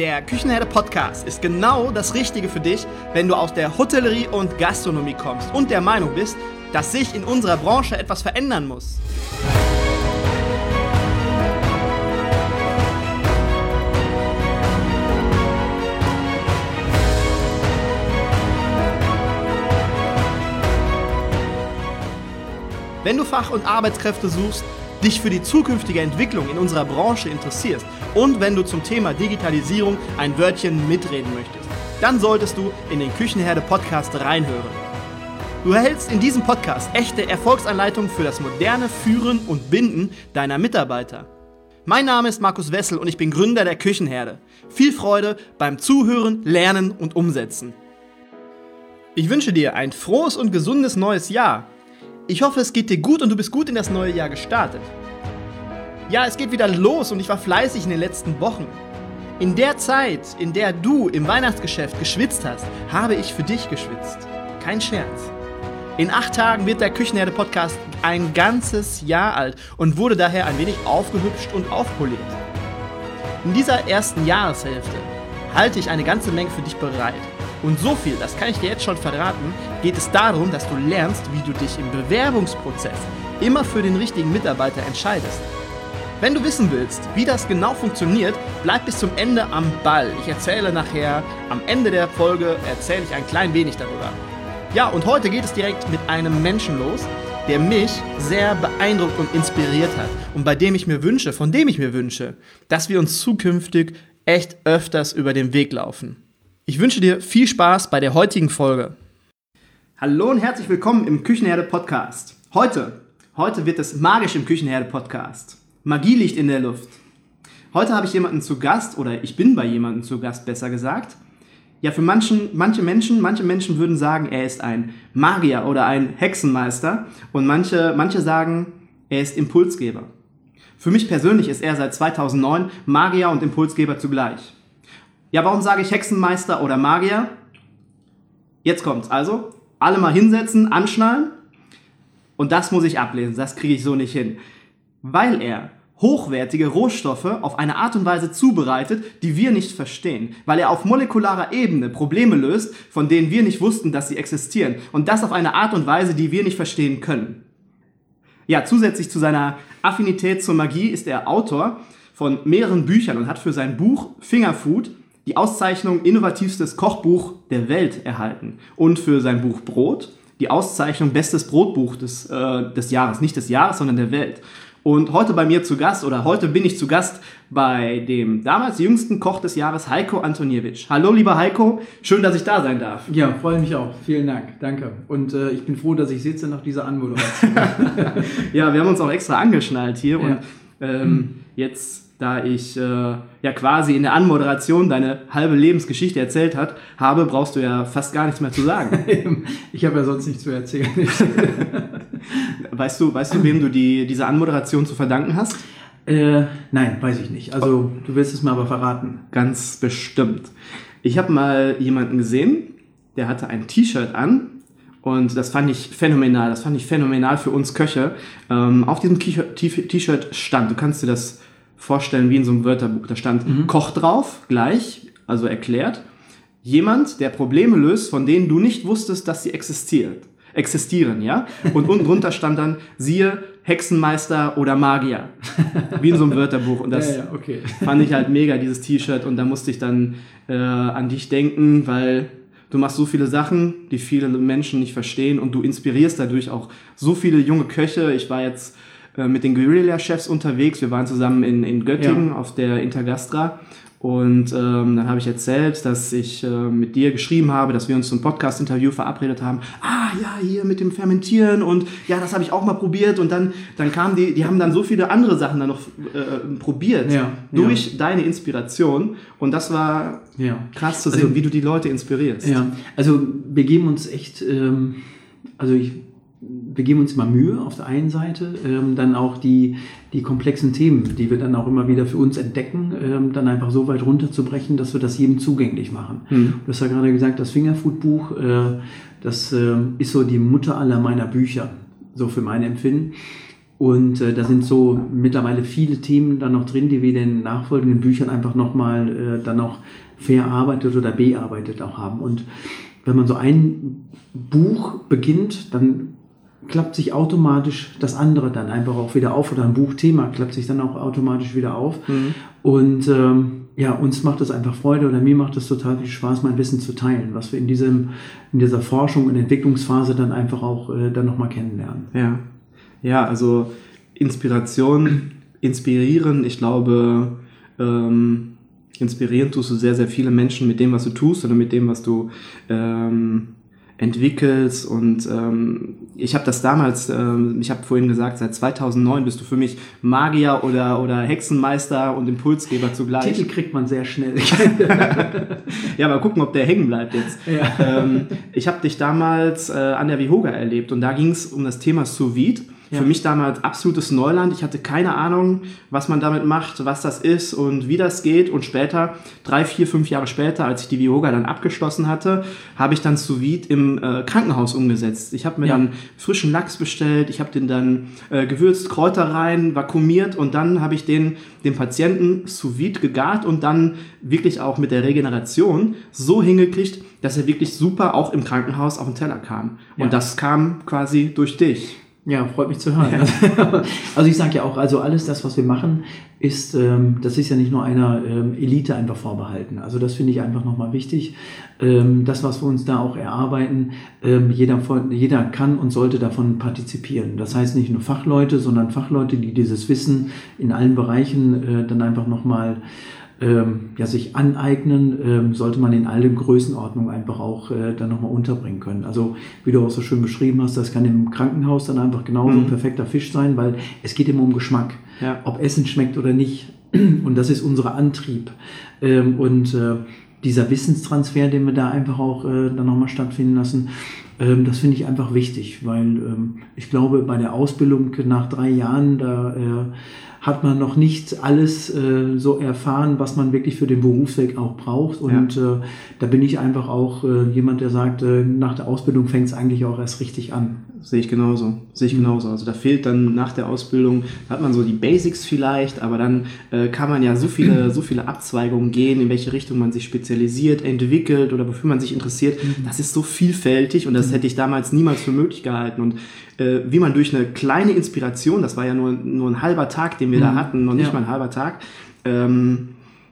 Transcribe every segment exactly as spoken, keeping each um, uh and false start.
Der Küchenherde Podcast ist genau das Richtige für dich, wenn du aus der Hotellerie und Gastronomie kommst und der Meinung bist, dass sich in unserer Branche etwas verändern muss. Wenn du Fach- und Arbeitskräfte suchst, dich für die zukünftige Entwicklung in unserer Branche interessierst und wenn du zum Thema Digitalisierung ein Wörtchen mitreden möchtest, dann solltest du in den Küchenherde Podcast reinhören. Du erhältst in diesem Podcast echte Erfolgsanleitungen für das moderne Führen und Binden deiner Mitarbeiter. Mein Name ist Markus Wessel und ich bin Gründer der Küchenherde. Viel Freude beim Zuhören, Lernen und Umsetzen. Ich wünsche dir ein frohes und gesundes neues Jahr. Ich hoffe, es geht dir gut und du bist gut in das neue Jahr gestartet. Ja, es geht wieder los und ich war fleißig in den letzten Wochen. In der Zeit, in der du im Weihnachtsgeschäft geschwitzt hast, habe ich für dich geschwitzt. Kein Scherz. In acht Tagen wird der Küchenherde-Podcast ein ganzes Jahr alt und wurde daher ein wenig aufgehübscht und aufpoliert. In dieser ersten Jahreshälfte halte ich eine ganze Menge für dich bereit. Und so viel, das kann ich dir jetzt schon verraten, geht es darum, dass du lernst, wie du dich im Bewerbungsprozess immer für den richtigen Mitarbeiter entscheidest. Wenn du wissen willst, wie das genau funktioniert, bleib bis zum Ende am Ball. Ich erzähle nachher, am Ende der Folge erzähle ich ein klein wenig darüber. Ja, und heute geht es direkt mit einem Menschen los, der mich sehr beeindruckt und inspiriert hat und bei dem ich mir wünsche, von dem ich mir wünsche, dass wir uns zukünftig echt öfters über den Weg laufen. Ich wünsche dir viel Spaß bei der heutigen Folge. Hallo und herzlich willkommen im Küchenherde Podcast. Heute, heute wird es magisch im Küchenherde Podcast. Magie liegt in der Luft. Heute habe ich jemanden zu Gast, oder ich bin bei jemandem zu Gast, besser gesagt. Ja, für manchen, manche Menschen, manche Menschen würden sagen, er ist ein Magier oder ein Hexenmeister. Und manche, manche sagen, er ist Impulsgeber. Für mich persönlich ist er seit zweitausendneun Magier und Impulsgeber zugleich. Ja, warum sage ich Hexenmeister oder Magier? Jetzt kommt's. Also, alle mal hinsetzen, anschnallen. Und das muss ich ablesen. Das kriege ich so nicht hin. Weil er hochwertige Rohstoffe auf eine Art und Weise zubereitet, die wir nicht verstehen. Weil er auf molekularer Ebene Probleme löst, von denen wir nicht wussten, dass sie existieren. Und das auf eine Art und Weise, die wir nicht verstehen können. Ja, zusätzlich zu seiner Affinität zur Magie ist er Autor von mehreren Büchern und hat für sein Buch Fingerfood die Auszeichnung Innovativstes Kochbuch der Welt erhalten. Und für sein Buch Brot die Auszeichnung Bestes Brotbuch des, äh, des Jahres. Nicht des Jahres, sondern der Welt. Und heute bei mir zu Gast, oder heute bin ich zu Gast bei dem damals jüngsten Koch des Jahres, Heiko Antoniewicz. Hallo, lieber Heiko, schön, dass ich da sein darf. Ja, freue mich auch. Vielen Dank, danke. Und äh, ich bin froh, dass ich sitze nach dieser Anmoderation. Ja, wir haben uns auch extra angeschnallt hier. Ja. Und ähm, hm. jetzt, da ich äh, ja quasi in der Anmoderation deine halbe Lebensgeschichte erzählt hat, habe, brauchst du ja fast gar nichts mehr zu sagen. Ich habe ja sonst nichts zu erzählen. Weißt du, weißt du, wem du die, diese Anmoderation zu verdanken hast? Äh, nein, weiß ich nicht. Also, oh. Du willst es mir aber verraten. Ganz bestimmt. Ich habe mal jemanden gesehen, der hatte ein T-Shirt an und das fand ich phänomenal. Das fand ich phänomenal für uns Köche. Ähm, auf diesem T-Shirt stand, du kannst dir das vorstellen wie in so einem Wörterbuch, da stand mhm. Koch drauf, gleich, also erklärt. Jemand, der Probleme löst, von denen du nicht wusstest, dass sie existiert. existieren, ja? Und unten drunter stand dann, siehe, Hexenmeister oder Magier. Wie in so einem Wörterbuch. Und das ja, ja, okay. fand ich halt mega, dieses T-Shirt. Und da musste ich dann äh, an dich denken, weil du machst so viele Sachen, die viele Menschen nicht verstehen. Und du inspirierst dadurch auch so viele junge Köche. Ich war jetzt äh, mit den Guerilla-Chefs unterwegs. Wir waren zusammen in, in Göttingen ja. auf der Intergastra. Und ähm, dann habe ich erzählt, dass ich äh, mit dir geschrieben habe, dass wir uns zum Podcast-Interview verabredet haben. Ah, ja, hier mit dem Fermentieren und ja, das habe ich auch mal probiert. Und dann, dann kamen die, die haben dann so viele andere Sachen dann noch äh, probiert ja, durch ja. deine Inspiration. Und das war ja. krass zu sehen, also, wie du die Leute inspirierst. Ja, also wir geben uns echt, ähm, also ich... Wir geben uns immer Mühe auf der einen Seite, ähm, dann auch die, die komplexen Themen, die wir dann auch immer wieder für uns entdecken, ähm, dann einfach so weit runterzubrechen, dass wir das jedem zugänglich machen. Mhm. Du hast ja gerade gesagt, das Fingerfood-Buch, äh, das äh, ist so die Mutter aller meiner Bücher, so für mein Empfinden. Und äh, da sind so mittlerweile viele Themen dann noch drin, die wir in den nachfolgenden Büchern einfach nochmal äh, dann auch verarbeitet oder bearbeitet auch haben. Und wenn man so ein Buch beginnt, dann klappt sich automatisch das andere dann einfach auch wieder auf, oder ein Buchthema klappt sich dann auch automatisch wieder auf. Mhm. Und ähm, ja, uns macht es einfach Freude, oder mir macht es total viel Spaß, mein Wissen zu teilen, was wir in diesem, in dieser Forschung und Entwicklungsphase dann einfach auch äh, dann nochmal kennenlernen. Ja. Ja, also Inspiration, inspirieren, ich glaube, ähm, inspirieren tust du sehr, sehr viele Menschen mit dem, was du tust oder mit dem, was du ähm, entwickelst. Und ähm, ich habe das damals, ähm, ich habe vorhin gesagt, seit zweitausendneun bist du für mich Magier oder, oder Hexenmeister und Impulsgeber zugleich. Titel kriegt man sehr schnell. Ja, mal gucken, ob der hängen bleibt jetzt. Ja. Ähm, ich habe dich damals äh, an der Vihoga erlebt, und da ging es um das Thema Sous Vide. Ja. Für mich damals absolutes Neuland. Ich hatte keine Ahnung, was man damit macht, was das ist und wie das geht. Und später, drei, vier, fünf Jahre später, als ich die Vihoga dann abgeschlossen hatte, habe ich dann Sous Vide im äh, Krankenhaus umgesetzt. Ich habe mir ja. dann frischen Lachs bestellt, ich habe den dann äh, gewürzt, Kräuter rein, vakuumiert, und dann habe ich den dem Patienten Sous Vide gegart und dann wirklich auch mit der Regeneration so hingekriegt, dass er wirklich super auch im Krankenhaus auf den Teller kam. Und ja. das kam quasi durch dich. Ja, freut mich zu hören. Ja. Also ich sage ja auch, also alles das, was wir machen, ist, ähm, das ist ja nicht nur einer ähm, Elite einfach vorbehalten. Also das finde ich einfach nochmal wichtig. Ähm, das, was wir uns da auch erarbeiten, ähm, jeder, jeder kann und sollte davon partizipieren. Das heißt nicht nur Fachleute, sondern Fachleute, die dieses Wissen in allen Bereichen äh, dann einfach nochmal Ähm, ja, sich aneignen, ähm, sollte man in allen Größenordnungen einfach auch äh, dann nochmal unterbringen können. Also wie du auch so schön beschrieben hast, das kann im Krankenhaus dann einfach genauso mhm. ein perfekter Fisch sein, weil es geht immer um Geschmack, ja. ob Essen schmeckt oder nicht. Und das ist unser Antrieb. Ähm, und äh, dieser Wissenstransfer, den wir da einfach auch äh, dann nochmal stattfinden lassen, ähm, das finde ich einfach wichtig, weil ähm, ich glaube, bei der Ausbildung nach drei Jahren, da äh, hat man noch nicht alles äh, so erfahren, was man wirklich für den Berufsweg auch braucht. Und ja. äh, da bin ich einfach auch äh, jemand, der sagt, äh, nach der Ausbildung fängt es eigentlich auch erst richtig an. Sehe ich genauso. Sehe ich mhm. genauso. Also da fehlt dann nach der Ausbildung, da hat man so die Basics vielleicht, aber dann äh, kann man ja so viele, so viele Abzweigungen gehen, in welche Richtung man sich spezialisiert, entwickelt oder wofür man sich interessiert. Mhm. Das ist so vielfältig, und das mhm. hätte ich damals niemals für möglich gehalten. Und äh, wie man durch eine kleine Inspiration, das war ja nur, nur ein halber Tag, den wir mhm. da hatten, noch nicht ja. mal ein halber Tag, ähm,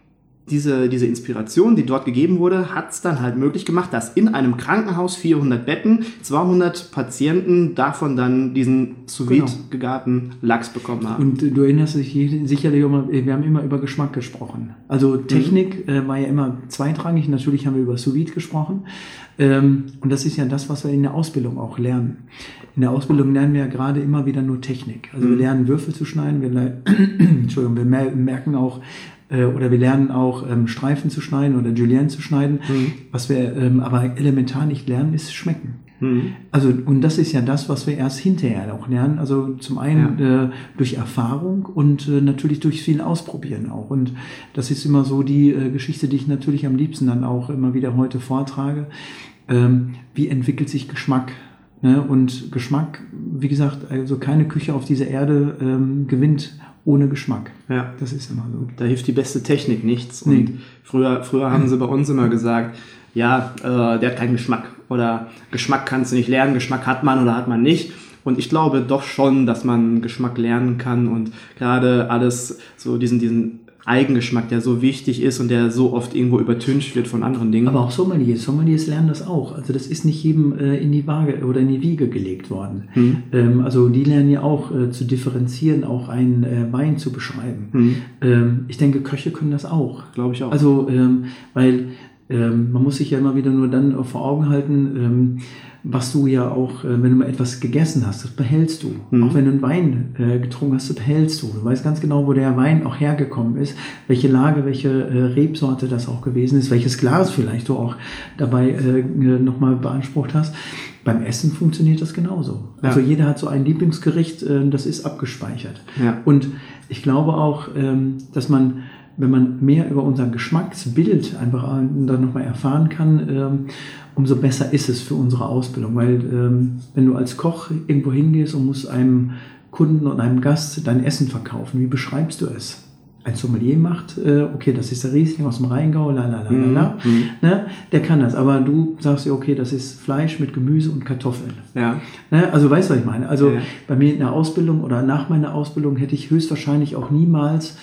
Diese, diese Inspiration, die dort gegeben wurde, hat es dann halt möglich gemacht, dass in einem Krankenhaus vierhundert Betten, zweihundert Patienten davon dann diesen Sous Vide genau. gegarten Lachs bekommen haben. Und du erinnerst dich sicherlich immer, wir haben immer über Geschmack gesprochen. Also Technik mhm. äh, war ja immer zweitrangig, natürlich haben wir über Sous Vide gesprochen. Ähm, und das ist ja das, was wir in der Ausbildung auch lernen. In der Ausbildung lernen wir ja gerade immer wieder nur Technik. Also mhm. wir lernen Würfel zu schneiden, wir, le- Entschuldigung, wir merken auch, oder wir lernen auch ähm, Streifen zu schneiden oder Julienne zu schneiden. Mhm. Was wir ähm, aber elementar nicht lernen, ist Schmecken. Mhm. Also, und das ist ja das, was wir erst hinterher auch lernen. Also zum einen ja. äh, durch Erfahrung und äh, natürlich durch viel Ausprobieren auch. Und das ist immer so die äh, Geschichte, die ich natürlich am liebsten dann auch immer wieder heute vortrage. Ähm, wie entwickelt sich Geschmack? Ne? Und Geschmack, wie gesagt, also keine Küche auf dieser Erde ähm, gewinnt ohne Geschmack. Ja, das ist immer so. Da hilft die beste Technik nichts. Und nee. früher, früher haben sie bei uns immer gesagt, ja, äh, der hat keinen Geschmack. Oder Geschmack kannst du nicht lernen, Geschmack hat man oder hat man nicht. Und ich glaube doch schon, dass man Geschmack lernen kann, und gerade alles, so diesen, diesen Eigengeschmack, der so wichtig ist und der so oft irgendwo übertüncht wird von anderen Dingen. Aber auch Sommeliers, Sommeliers lernen das auch. Also das ist nicht jedem äh, in die Waage oder in die Wiege gelegt worden. Mhm. Ähm, also die lernen ja auch äh, zu differenzieren, auch einen äh, Wein zu beschreiben. Mhm. Ähm, ich denke, Köche können das auch. Glaube ich auch. Also, ähm, weil ähm, man muss sich ja immer wieder nur dann vor Augen halten, ähm, was du ja auch, wenn du mal etwas gegessen hast, das behältst du. Mhm. Auch wenn du einen Wein äh, getrunken hast, das behältst du. Du weißt ganz genau, wo der Wein auch hergekommen ist, welche Lage, welche äh, Rebsorte das auch gewesen ist, welches Glas vielleicht du auch dabei äh, nochmal beansprucht hast. Beim Essen funktioniert das genauso. Ja. Also jeder hat so ein Lieblingsgericht, äh, das ist abgespeichert. Ja. Und ich glaube auch, ähm, dass man, wenn man mehr über unser Geschmacksbild einfach dann nochmal erfahren kann, ähm, umso besser ist es für unsere Ausbildung. Weil ähm, wenn du als Koch irgendwo hingehst und musst einem Kunden und einem Gast dein Essen verkaufen? Wie beschreibst du es? Ein Sommelier macht, äh, okay, das ist der Riesling aus dem Rheingau, la la la la la, mhm. ne? Der kann das, aber du sagst ja, okay, das ist Fleisch mit Gemüse und Kartoffeln. Ja. Ne? Also weißt du, was ich meine? Also ja. bei mir in der Ausbildung oder nach meiner Ausbildung hätte ich höchstwahrscheinlich auch niemals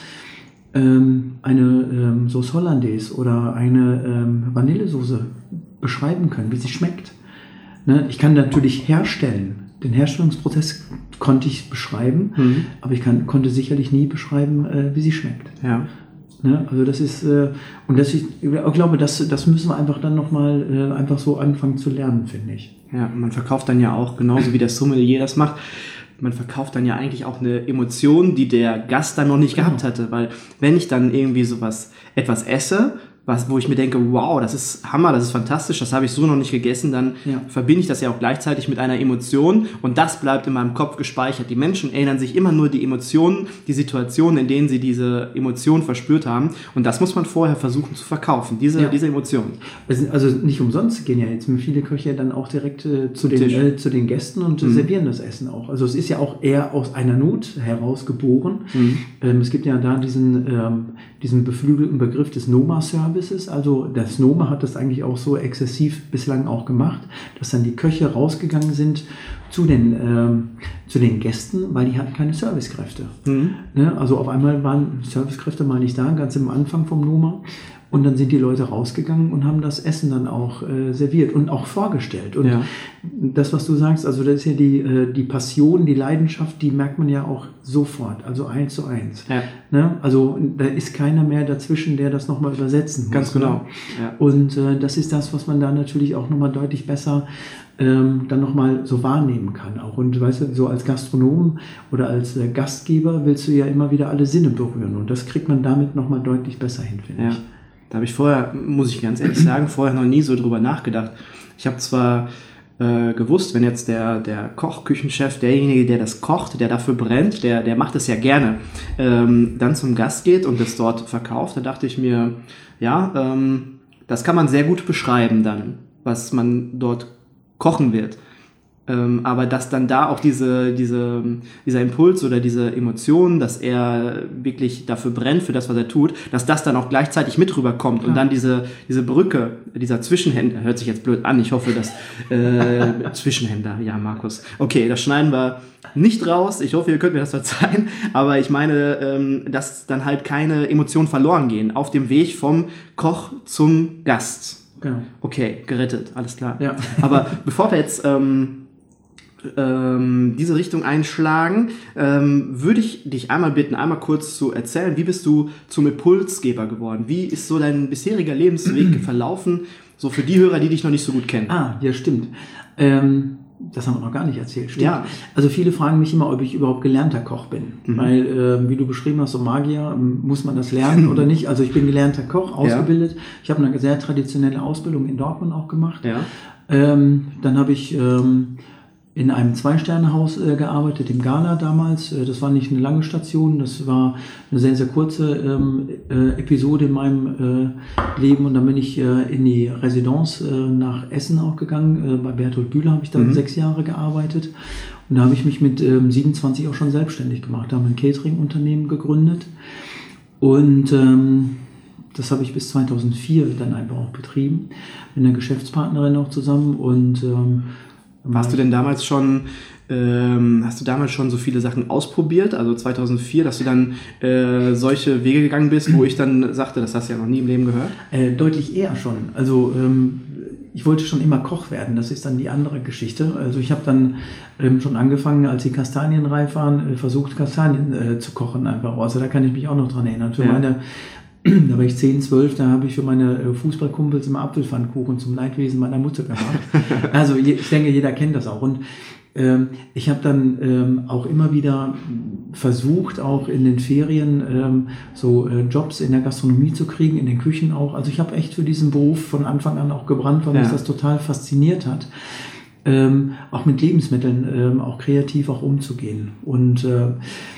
ähm, eine ähm, Sauce Hollandaise oder eine ähm, Vanillesoße beschreiben können, wie sie schmeckt. Ne? Ich kann natürlich herstellen. Den Herstellungsprozess konnte ich beschreiben, mhm. aber ich kann, konnte sicherlich nie beschreiben, äh, wie sie schmeckt. Ja. Ne? Also das ist, äh, und das ich, ich glaube, das, das müssen wir einfach dann nochmal äh, einfach so anfangen zu lernen, finde ich. Ja, man verkauft dann ja auch, genauso wie der Sommelier das macht, man verkauft dann ja eigentlich auch eine Emotion, die der Gast dann noch nicht genau. gehabt hatte, weil wenn ich dann irgendwie sowas, etwas esse, was, wo ich mir denke, wow, das ist Hammer, das ist fantastisch, das habe ich so noch nicht gegessen, dann ja. verbinde ich das ja auch gleichzeitig mit einer Emotion und das bleibt in meinem Kopf gespeichert. Die Menschen erinnern sich immer nur die Emotionen, die Situationen, in denen sie diese Emotion verspürt haben und das muss man vorher versuchen zu verkaufen, diese, ja. diese Emotionen. Also nicht umsonst gehen ja jetzt viele Köche dann auch direkt äh, zu, den, äh, zu den Gästen und mhm. servieren das Essen auch. Also es ist ja auch eher aus einer Not heraus geboren. Mhm. Ähm, es gibt ja da diesen, ähm, diesen beflügelten Begriff des Noma-Service. Also das Noma hat das eigentlich auch so exzessiv bislang auch gemacht, dass dann die Köche rausgegangen sind zu den, ähm, zu den Gästen, weil die hatten keine Servicekräfte. Mhm. Ne? Also auf einmal waren Servicekräfte mal nicht da, ganz am Anfang vom Noma. Und dann sind die Leute rausgegangen und haben das Essen dann auch äh, serviert und auch vorgestellt. Und ja. das, was du sagst, also das ist ja die, äh, die Passion, die Leidenschaft, die merkt man ja auch sofort, also eins zu eins. Ja. Ne? Also da ist keiner mehr dazwischen, der das nochmal übersetzen muss. Ganz genau. Ne? Ja. Und äh, das ist das, was man da natürlich auch nochmal deutlich besser ähm, dann nochmal so wahrnehmen kann. Auch. Und weißt du, so als Gastronom oder als äh, Gastgeber willst du ja immer wieder alle Sinne berühren. Und das kriegt man damit nochmal deutlich besser hin, finde ja. ich. Da habe ich vorher, muss ich ganz ehrlich sagen, vorher noch nie so drüber nachgedacht. Ich habe zwar äh, gewusst, wenn jetzt der, der Koch, Küchenchef, derjenige, der das kocht, der dafür brennt, der, der macht es ja gerne, ähm, dann zum Gast geht und das dort verkauft, da dachte ich mir, ja, ähm, das kann man sehr gut beschreiben dann, was man dort kochen wird. Ähm, aber dass dann da auch diese, diese, dieser Impuls oder diese Emotion, dass er wirklich dafür brennt, für das, was er tut, dass das dann auch gleichzeitig mit rüberkommt. Ja. Und dann diese, diese Brücke, dieser Zwischenhändler, hört sich jetzt blöd an, ich hoffe, dass äh, Zwischenhändler, ja Markus, okay, das schneiden wir nicht raus, ich hoffe, ihr könnt mir das verzeihen, aber ich meine, ähm, dass dann halt keine Emotionen verloren gehen auf dem Weg vom Koch zum Gast. Genau. Okay, gerettet, alles klar. Ja. Aber bevor wir jetzt ähm, ähm, diese Richtung einschlagen, ähm, würde ich dich einmal bitten, einmal kurz zu erzählen, wie bist du zum Impulsgeber geworden? Wie ist so dein bisheriger Lebensweg verlaufen, so für die Hörer, die dich noch nicht so gut kennen? Ah, ja, stimmt. Ähm, das haben wir noch gar nicht erzählt. Stimmt. Ja. Also viele fragen mich immer, ob ich überhaupt gelernter Koch bin. Mhm. Weil, äh, wie du beschrieben hast, so Magier, muss man das lernen oder nicht? Also ich bin gelernter Koch, ausgebildet. Ja. Ich habe eine sehr traditionelle Ausbildung in Dortmund auch gemacht. Ja. Ähm, dann habe ich ähm, in einem Zwei-Sterne-Haus äh, gearbeitet, im Gala damals. Äh, das war nicht eine lange Station, das war eine sehr, sehr kurze ähm, äh, Episode in meinem äh, Leben. Und dann bin ich äh, in die Residenz äh, nach Essen auch gegangen. Äh, bei Bertolt Bühler habe ich dann mhm. sechs Jahre gearbeitet. Und da habe ich mich mit ähm, siebenundzwanzig auch schon selbstständig gemacht. Da haben wir ein Catering-Unternehmen gegründet. Und ähm, das habe ich bis zweitausendvier dann einfach auch betrieben. Mit einer Geschäftspartnerin auch zusammen. Und ähm, Warst du denn damals schon, ähm, hast du damals schon so viele Sachen ausprobiert, also zweitausendvier, dass du dann äh, solche Wege gegangen bist, wo ich dann sagte, das hast du ja noch nie im Leben gehört? Äh, deutlich eher schon. Also ähm, ich wollte schon immer Koch werden, das ist dann die andere Geschichte. Also ich habe dann ähm, schon angefangen, als die Kastanien reif waren, äh, versucht Kastanien äh, zu kochen einfach. Also da kann ich mich auch noch dran erinnern. Für ja. meine Da war ich zehn, zwölf, da habe ich für meine Fußballkumpels immer Apfelpfannkuchen zum Leidwesen meiner Mutter gemacht. Also ich denke, jeder kennt das auch. Und ähm, ich habe dann ähm, auch immer wieder versucht, auch in den Ferien ähm, so äh, Jobs in der Gastronomie zu kriegen, in den Küchen auch. Also ich habe echt für diesen Beruf von Anfang an auch gebrannt, weil ja. mich das total fasziniert hat. Ähm, auch mit Lebensmitteln ähm, auch kreativ auch umzugehen. Und äh,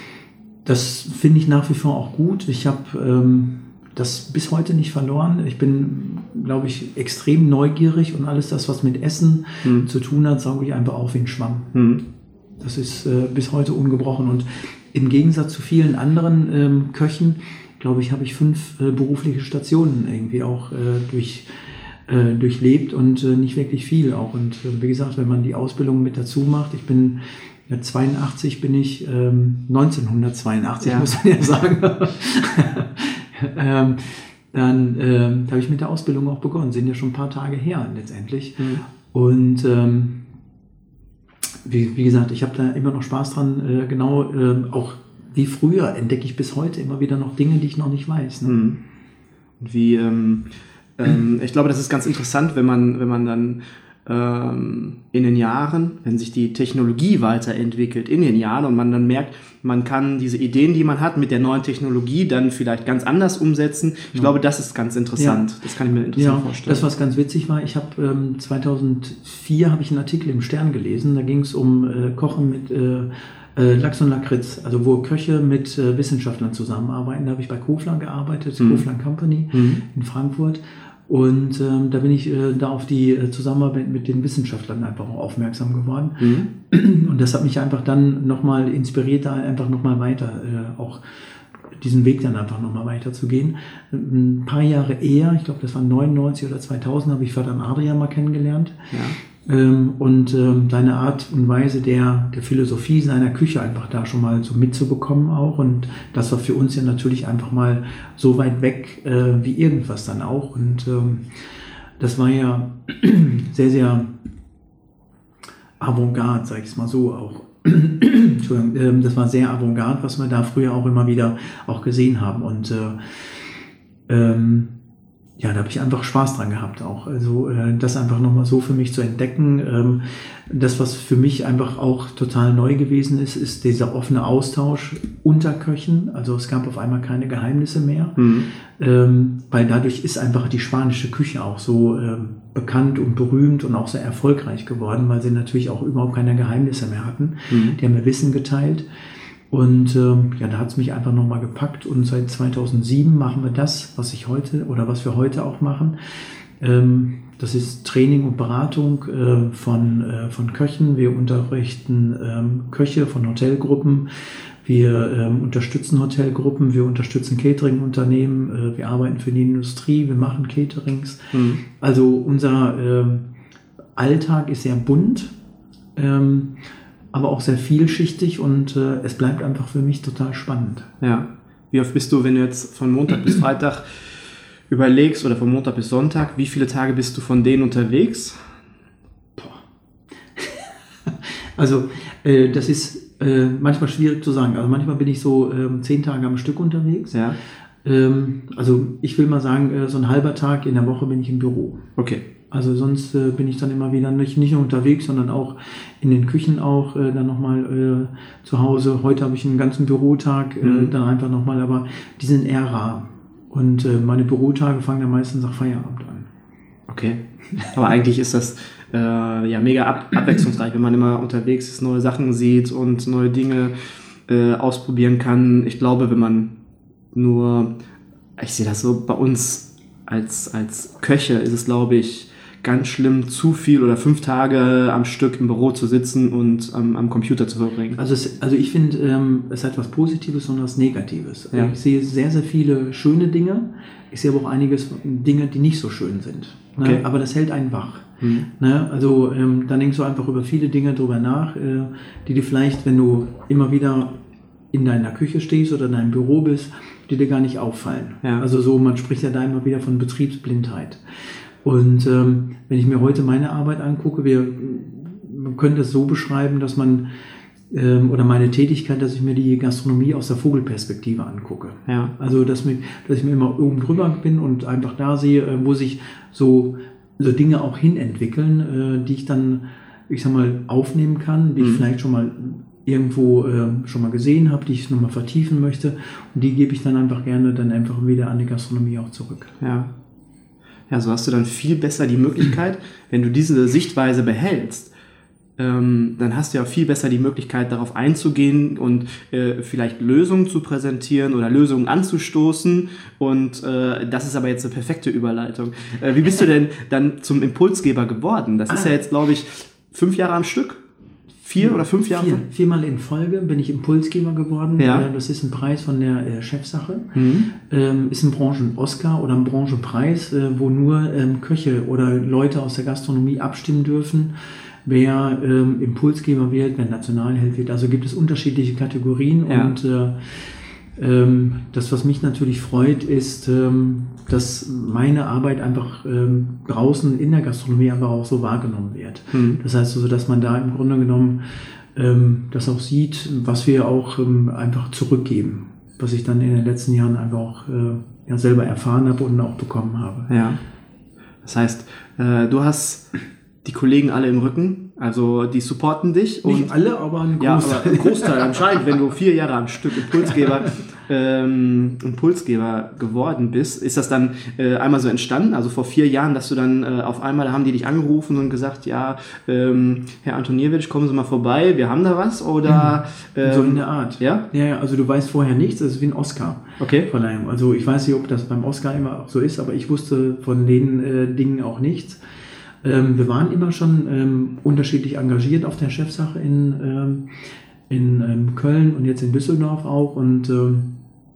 das finde ich nach wie vor auch gut. Ich habe ähm, das bis heute nicht verloren. Ich bin, glaube ich, extrem neugierig und alles das, was mit Essen hm. zu tun hat, sauge ich einfach auf wie ein Schwamm. Hm. Das ist äh, bis heute ungebrochen. Und im Gegensatz zu vielen anderen ähm, Köchen, glaube ich, habe ich fünf äh, berufliche Stationen irgendwie auch äh, durch, äh, durchlebt und äh, nicht wirklich viel auch. Und äh, wie gesagt, wenn man die Ausbildung mit dazu macht, ich bin ja, zweiundachtzig bin ich, ähm, neunzehnhundertzweiundachtzig ja. muss man ja sagen, ähm, dann ähm, habe ich mit der Ausbildung auch begonnen. Sind ja schon ein paar Tage her letztendlich. Mhm. Und ähm, wie, wie gesagt, ich habe da immer noch Spaß dran. Äh, genau, äh, auch wie früher entdecke ich bis heute immer wieder noch Dinge, die ich noch nicht weiß. Ne? Mhm. Und wie, ähm, ähm, ich glaube, das ist ganz interessant, wenn man, wenn man dann ähm, in den Jahren, wenn sich die Technologie weiterentwickelt, in den Jahren und man dann merkt, man kann diese Ideen, die man hat, mit der neuen Technologie dann vielleicht ganz anders umsetzen. Ich ja. glaube, das ist ganz interessant. Ja. Das kann ich mir interessant ja, vorstellen. Das, was ganz witzig war, ich habe ähm, zweitausendvier habe ich einen Artikel im Stern gelesen, da ging es um äh, Kochen mit äh, äh, Lachs und Lakritz, also wo Köche mit äh, Wissenschaftlern zusammenarbeiten. Da habe ich bei Koflan gearbeitet, mhm. Koflan Company mhm. in Frankfurt. Und ähm, da bin ich äh, da auf die äh, Zusammenarbeit mit den Wissenschaftlern einfach auch aufmerksam geworden. Mhm. Und das hat mich einfach dann nochmal inspiriert, da einfach nochmal weiter äh, auch diesen Weg dann einfach nochmal weiterzugehen. Ein paar Jahre eher, ich glaube das war neunundneunzig oder zweitausend, habe ich Vater Adrian mal kennengelernt. Ja. Ähm, und ähm, seine Art und Weise der, der Philosophie seiner Küche einfach da schon mal so mitzubekommen auch. Und das war für uns ja natürlich einfach mal so weit weg äh, wie irgendwas dann auch. Und ähm, das war ja sehr, sehr avantgarde, sag ich es mal so auch. Entschuldigung, ähm, das war sehr avantgarde, was wir da früher auch immer wieder auch gesehen haben. Und äh, ähm, ja, da habe ich einfach Spaß dran gehabt auch. Also äh, das einfach nochmal so für mich zu entdecken. Ähm, das, was für mich einfach auch total neu gewesen ist, ist dieser offene Austausch unter Köchen. Also es gab auf einmal keine Geheimnisse mehr, mhm. ähm, weil dadurch ist einfach die spanische Küche auch so ähm, bekannt und berühmt und auch sehr erfolgreich geworden, weil sie natürlich auch überhaupt keine Geheimnisse mehr hatten. Mhm. Die haben mir Wissen geteilt. Und ähm, ja, da hat es mich einfach nochmal gepackt und seit zweitausendsieben machen wir das, was ich heute oder was wir heute auch machen. Ähm, das ist Training und Beratung äh, von, äh, von Köchen. Wir unterrichten ähm, Köche von Hotelgruppen. Wir ähm, unterstützen Hotelgruppen, wir unterstützen Catering-Unternehmen, äh, wir arbeiten für die Industrie, wir machen Caterings. Mhm. Also unser ähm, Alltag ist sehr bunt. Ähm, aber auch sehr vielschichtig und äh, es bleibt einfach für mich total spannend. Ja. Wie oft bist du, wenn du jetzt von Montag bis Freitag überlegst oder von Montag bis Sonntag, wie viele Tage bist du von denen unterwegs? Boah. Also äh, das ist äh, manchmal schwierig zu sagen. Also manchmal bin ich so äh, zehn Tage am Stück unterwegs. Ja. Ähm, also ich will mal sagen, äh, so ein halber Tag in der Woche bin ich im Büro. Okay. Also sonst äh, bin ich dann immer wieder nicht, nicht nur unterwegs, sondern auch in den Küchen auch äh, dann nochmal äh, zu Hause. Heute habe ich einen ganzen Bürotag, äh, mhm. dann einfach nochmal, aber die sind eher rar. Und äh, meine Bürotage fangen dann meistens nach Feierabend an. Okay, aber eigentlich ist das äh, ja mega ab- abwechslungsreich, wenn man immer unterwegs ist, neue Sachen sieht und neue Dinge äh, ausprobieren kann. Ich glaube, wenn man nur, ich sehe das so bei uns als, als Köche, ist es, glaube ich, ganz schlimm, zu viel oder fünf Tage am Stück im Büro zu sitzen und am, am Computer zu verbringen. Also, es, also ich finde, ähm, es hat was Positives und was Negatives. Also ja. Ich sehe sehr, sehr viele schöne Dinge. Ich sehe aber auch einiges Dinge, die nicht so schön sind. Ne? Okay. Aber das hält einen wach. Mhm. Ne? Also ähm, dann denkst du einfach über viele Dinge drüber nach, äh, die dir vielleicht, wenn du immer wieder in deiner Küche stehst oder in deinem Büro bist, die dir gar nicht auffallen. Ja. Also so, man spricht ja da immer wieder von Betriebsblindheit. Und ähm, wenn ich mir heute meine Arbeit angucke, wir, man könnte es so beschreiben, dass man, ähm, oder meine Tätigkeit, dass ich mir die Gastronomie aus der Vogelperspektive angucke. Ja. Also, dass, mir, dass ich mir immer oben drüber bin und einfach da sehe, äh, wo sich so, so Dinge auch hinentwickeln, äh, die ich dann, ich sag mal, aufnehmen kann, die mhm. ich vielleicht schon mal irgendwo äh, schon mal gesehen habe, die ich nochmal vertiefen möchte. Und die gebe ich dann einfach gerne dann einfach wieder an die Gastronomie auch zurück. Ja. Ja, so hast du dann viel besser die Möglichkeit, wenn du diese Sichtweise behältst, ähm, dann hast du ja viel besser die Möglichkeit, darauf einzugehen und äh, vielleicht Lösungen zu präsentieren oder Lösungen anzustoßen. Und äh, das ist aber jetzt eine perfekte Überleitung. Äh, wie bist du denn dann zum Impulsgeber geworden? Das ist ja jetzt, glaube ich, fünf Jahre am Stück. vier oder fünf Jahre? Vier, viermal in Folge bin ich Impulsgeber geworden. Ja. Das ist ein Preis von der äh, Chefsache. Mhm. Ähm, ist ein Branchen-Oscar oder ein Branchenpreis, äh, wo nur ähm, Köche oder Leute aus der Gastronomie abstimmen dürfen, wer ähm, Impulsgeber wird, wer Nationalheld wird. Also gibt es unterschiedliche Kategorien Ja. und äh, ähm, das, was mich natürlich freut, ist, ähm, dass meine Arbeit einfach ähm, draußen in der Gastronomie aber auch so wahrgenommen wird. Mhm. Das heißt also, dass man da im Grunde genommen ähm, das auch sieht, was wir auch ähm, einfach zurückgeben, was ich dann in den letzten Jahren einfach auch äh, ja, selber erfahren habe und auch bekommen habe. Ja. Das heißt, äh, du hast die Kollegen alle im Rücken, also die supporten dich. Nicht und alle, aber ein ja, Großteil. aber ein Großteil anscheinend, wenn du vier Jahre am Stück Impulsgeber, ähm, Impulsgeber geworden bist, ist das dann äh, einmal so entstanden, also vor vier Jahren, dass du dann äh, auf einmal, da haben die dich angerufen und gesagt, ja, ähm, Herr Antoniewicz, kommen Sie mal vorbei, wir haben da was, oder? Ähm, So in der Art. Ja? Ja, ja, also du weißt vorher nichts, das ist wie ein Oscar-Verleihung. Okay. Also ich weiß nicht, ob das beim Oscar immer auch so ist, aber ich wusste von den äh, Dingen auch nichts. Ähm, wir waren immer schon ähm, unterschiedlich engagiert auf der Chefsache in, ähm, in ähm, Köln und jetzt in Düsseldorf auch. Und, ähm,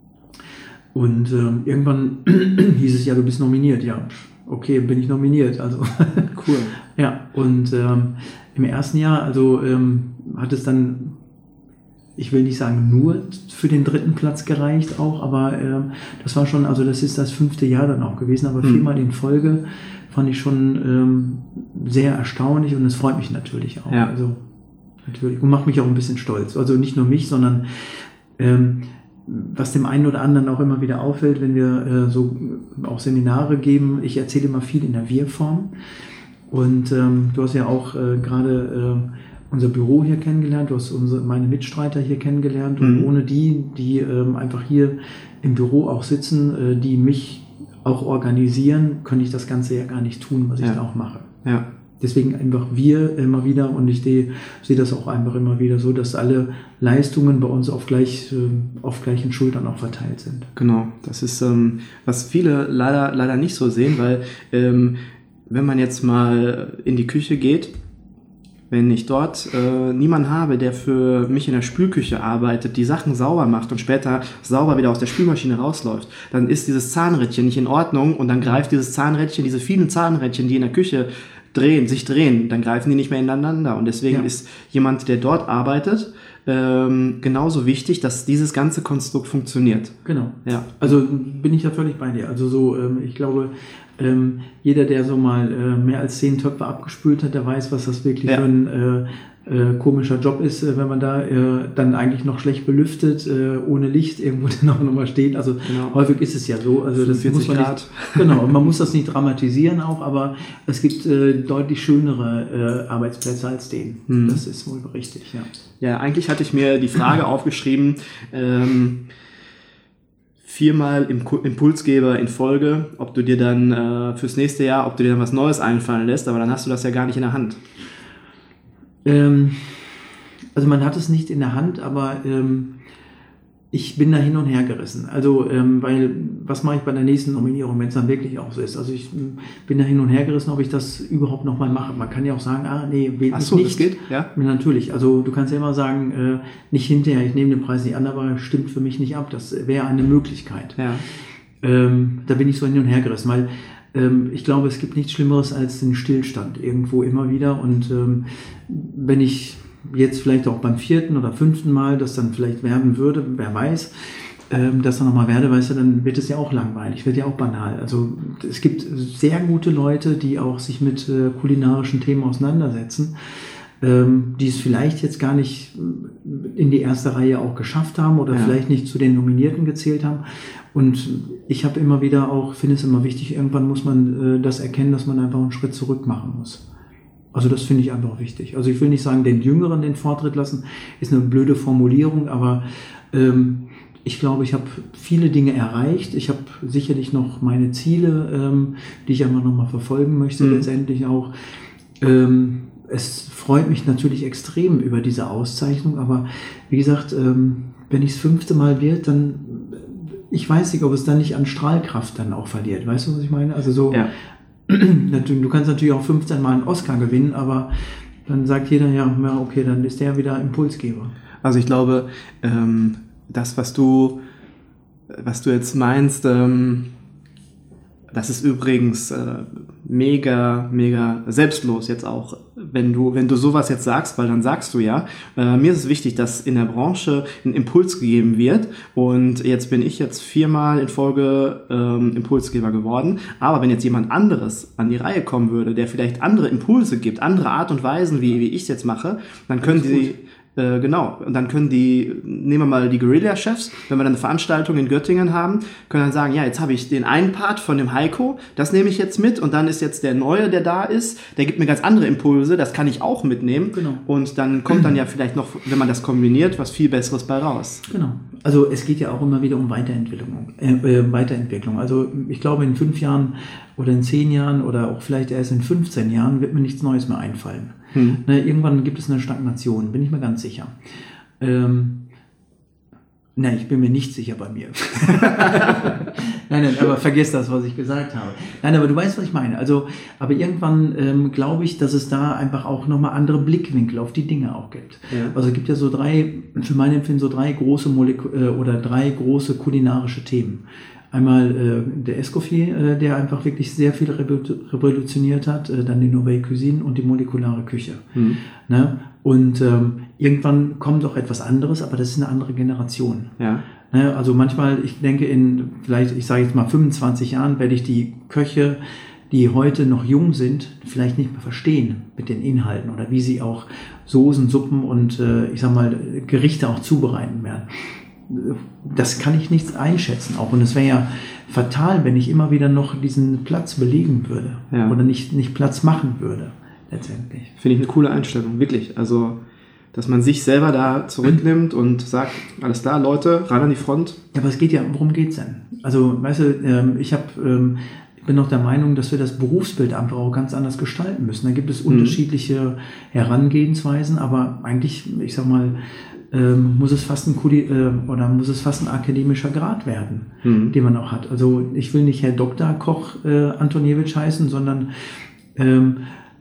und ähm, irgendwann hieß es ja, du bist nominiert. Ja, okay, bin ich nominiert. Also Cool. ja, und ähm, im ersten Jahr, also ähm, hat es dann, ich will nicht sagen nur für den dritten Platz gereicht auch, aber ähm, das war schon, also das ist das fünfte Jahr dann auch gewesen, aber Hm. viermal in Folge fand ich schon ähm, sehr erstaunlich und es freut mich natürlich auch. Ja. Also natürlich und macht mich auch ein bisschen stolz. Also nicht nur mich, sondern ähm, was dem einen oder anderen auch immer wieder auffällt, wenn wir äh, so auch Seminare geben. Ich erzähle immer viel in der Wir-Form und ähm, du hast ja auch äh, gerade äh, unser Büro hier kennengelernt, du hast unsere, meine Mitstreiter hier kennengelernt und Mhm. ohne die, die ähm, einfach hier im Büro auch sitzen, äh, die mich auch organisieren, könnte ich das Ganze ja gar nicht tun, was ich Ja. da auch mache. Ja. Deswegen einfach wir immer wieder und ich sehe, sehe das auch einfach immer wieder so, dass alle Leistungen bei uns auf, gleich, äh, auf gleichen Schultern auch verteilt sind. Genau, das ist, ähm, was viele leider, leider nicht so sehen, weil ähm, wenn man jetzt mal in die Küche geht, wenn ich dort äh, niemanden habe, der für mich in der Spülküche arbeitet, die Sachen sauber macht und später sauber wieder aus der Spülmaschine rausläuft, dann ist dieses Zahnrädchen nicht in Ordnung und dann greift dieses Zahnrädchen, diese vielen Zahnrädchen, die in der Küche drehen, sich drehen, dann greifen die nicht mehr ineinander. Und deswegen Ja. ist jemand, der dort arbeitet, ähm, genauso wichtig, dass dieses ganze Konstrukt funktioniert. Genau. Ja. Also bin ich da völlig bei dir. Also so, ähm, ich glaube, ähm, jeder, der so mal äh, mehr als zehn Töpfe abgespült hat, der weiß, was das wirklich Ja. für ein äh, äh, komischer Job ist, äh, wenn man da äh, dann eigentlich noch schlecht belüftet, äh, ohne Licht irgendwo dann auch nochmal steht. Also Genau. häufig ist es ja so. Also das muss man Grad. nicht, genau, und man muss das nicht dramatisieren auch, aber es gibt äh, deutlich schönere äh, Arbeitsplätze als den. Mhm. Das ist wohl richtig, ja. Ja, eigentlich hatte ich mir die Frage aufgeschrieben, ähm, viermal im Impulsgeber in Folge, ob du dir dann äh, fürs nächste Jahr, ob du dir dann was Neues einfallen lässt, aber dann hast du das ja gar nicht in der Hand. Ähm, also man hat es nicht in der Hand, aber ähm, ich bin da hin und her gerissen. Also, ähm, weil, was mache ich bei der nächsten Nominierung, wenn es dann wirklich auch so ist? Also ich ähm, bin da hin und her gerissen, ob ich das überhaupt nochmal mache. Man kann ja auch sagen, ah, nee, wählt Ach mich so, nicht. das geht? Ja. Ja, natürlich. Also du kannst ja immer sagen, äh, nicht hinterher, ich nehme den Preis nicht an, aber stimmt für mich nicht ab. Das wäre eine Möglichkeit. Ja. Ähm, da bin ich so hin und her gerissen, weil ähm, ich glaube, es gibt nichts Schlimmeres als den Stillstand irgendwo immer wieder. Und ähm, wenn ich jetzt vielleicht auch beim vierten oder fünften Mal das dann vielleicht werden würde, wer weiß, ähm, dass dann nochmal werde, weißt du, dann wird es ja auch langweilig, wird ja auch banal. Also es gibt sehr gute Leute, die auch sich mit äh, kulinarischen Themen auseinandersetzen, ähm, die es vielleicht jetzt gar nicht in die erste Reihe auch geschafft haben oder Ja. vielleicht nicht zu den Nominierten gezählt haben. Und ich habe immer wieder auch, finde es immer wichtig, irgendwann muss man äh, das erkennen, dass man einfach einen Schritt zurück machen muss. Also das finde ich einfach wichtig. Also ich will nicht sagen, den Jüngeren den Vortritt lassen, ist eine blöde Formulierung, aber ähm, ich glaube, ich habe viele Dinge erreicht. Ich habe sicherlich noch meine Ziele, ähm, die ich einfach nochmal verfolgen möchte, Mhm. letztendlich auch. Ähm, es freut mich natürlich extrem über diese Auszeichnung, aber wie gesagt, ähm, wenn ich das fünfte Mal wird, dann, ich weiß nicht, ob es dann nicht an Strahlkraft dann auch verliert. Weißt du, was ich meine? Also so, Ja. du kannst natürlich auch fünfzehn Mal einen Oscar gewinnen, aber dann sagt jeder, ja, ja, okay, dann ist der wieder Impulsgeber. Also ich glaube, ähm, das, was du, was du jetzt meinst, ähm, das ist übrigens äh, mega, mega selbstlos jetzt auch, wenn du, wenn du sowas jetzt sagst, weil dann sagst du ja, äh, mir ist es wichtig, dass in der Branche ein Impuls gegeben wird und jetzt bin ich jetzt viermal in Folge ähm, Impulsgeber geworden, aber wenn jetzt jemand anderes an die Reihe kommen würde, der vielleicht andere Impulse gibt, andere Art und Weisen, wie, wie ich es jetzt mache, dann können die Äh, genau, und dann können die, nehmen wir mal die Guerilla-Chefs, wenn wir dann eine Veranstaltung in Göttingen haben, können dann sagen, ja, jetzt habe ich den einen Part von dem Heiko, das nehme ich jetzt mit und dann ist jetzt der Neue, der da ist, der gibt mir ganz andere Impulse, das kann ich auch mitnehmen. Genau. Und dann kommt dann ja vielleicht noch, wenn man das kombiniert, was viel Besseres bei raus. Genau. Also es geht ja auch immer wieder um Weiterentwicklung. Äh, äh, Weiterentwicklung. Also ich glaube, in fünf Jahren oder in zehn Jahren oder auch vielleicht erst in fünfzehn Jahren wird mir nichts Neues mehr einfallen. Hm. Ne, irgendwann gibt es eine Stagnation, bin ich mir ganz sicher. Ähm, nein, ich bin mir nicht sicher bei mir. nein, nein, aber vergiss das, was ich gesagt habe. Nein, aber du weißt, was ich meine. Also, aber irgendwann ähm, glaube ich, dass es da einfach auch nochmal andere Blickwinkel auf die Dinge auch gibt. Ja. Also es gibt ja so drei, für mein Empfinden so drei große Molek- äh, oder drei große kulinarische Themen. Einmal äh, der Escoffier, äh, der einfach wirklich sehr viel revolutioniert hat, äh, dann die Nouvelle Cuisine und die molekulare Küche. Mhm. Ne? Und ähm, irgendwann kommt auch etwas anderes, aber das ist eine andere Generation. Ja. Ne? Also manchmal, ich denke in vielleicht, ich sage jetzt mal fünfundzwanzig Jahren, werde ich die Köche, die heute noch jung sind, vielleicht nicht mehr verstehen mit den Inhalten oder wie sie auch Soßen, Suppen und äh, ich sag mal Gerichte auch zubereiten werden. Das kann ich nicht einschätzen auch. Und es wäre ja fatal, wenn ich immer wieder noch diesen Platz belegen würde. Ja. Oder nicht, nicht Platz machen würde, letztendlich. Finde ich eine coole Einstellung, wirklich. Also, dass man sich selber da zurücknimmt und sagt, alles klar, Leute, ran an die Front. Ja, aber es geht ja, worum geht's denn? Also, weißt du, ich habe... Ich bin noch der Meinung, dass wir das Berufsbild einfach auch ganz anders gestalten müssen. Da gibt es unterschiedliche Herangehensweisen, aber eigentlich, ich sag mal, ähm, muss es fast ein Kuli- äh, oder muss es fast ein akademischer Grad werden, mhm. den man auch hat. Also ich will nicht Herr Doktor Koch äh, Antoniewicz heißen, sondern ähm,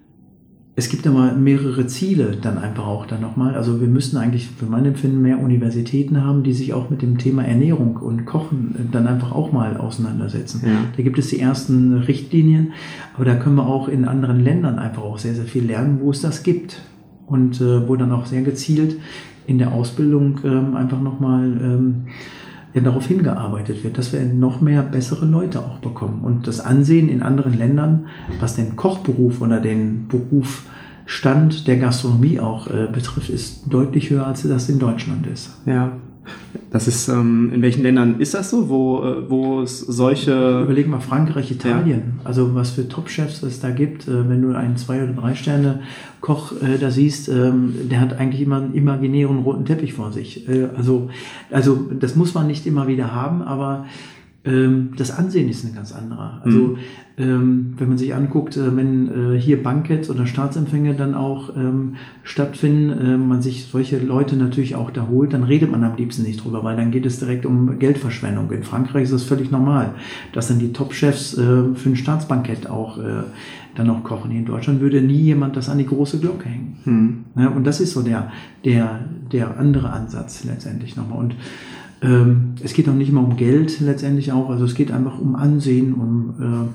es gibt immer mehrere Ziele dann einfach auch dann nochmal. Also wir müssen eigentlich für mein Empfinden mehr Universitäten haben, die sich auch mit dem Thema Ernährung und Kochen dann einfach auch mal auseinandersetzen. Ja. Da gibt es die ersten Richtlinien, aber da können wir auch in anderen Ländern einfach auch sehr, sehr viel lernen, wo es das gibt. Und äh, wo dann auch sehr gezielt in der Ausbildung ähm, einfach nochmal ähm, ja, darauf hingearbeitet wird, dass wir noch mehr bessere Leute auch bekommen. Und das Ansehen in anderen Ländern, was den Kochberuf oder den Berufsstand der Gastronomie auch äh, betrifft, ist deutlich höher, als das in Deutschland ist. Ja, das ist, ähm, in welchen Ländern ist das so, wo, äh, wo es solche... Überleg mal, Frankreich, Italien, ja. Also was für Top-Chefs es da gibt, äh, wenn du einen Zwei- oder Drei-Sterne-Koch äh, da siehst, ähm, der hat eigentlich immer einen imaginären roten Teppich vor sich. Äh, also, also das muss man nicht immer wieder haben, aber ähm, das Ansehen ist ein ganz anderer. Also mhm. ähm, wenn man sich anguckt, äh, wenn äh, hier Banketts oder Staatsempfänge dann auch ähm, stattfinden, äh, man sich solche Leute natürlich auch da holt, dann redet man am liebsten nicht drüber, weil dann geht es direkt um Geldverschwendung. In Frankreich ist das völlig normal, dass dann die Top-Chefs äh, für ein Staatsbankett auch äh, dann auch kochen. Hier in Deutschland würde nie jemand das an die große Glocke hängen. Mhm. Ja, und das ist so der, der, der andere Ansatz letztendlich nochmal. Und Ähm, es geht auch nicht immer um Geld letztendlich auch, also es geht einfach um Ansehen, um,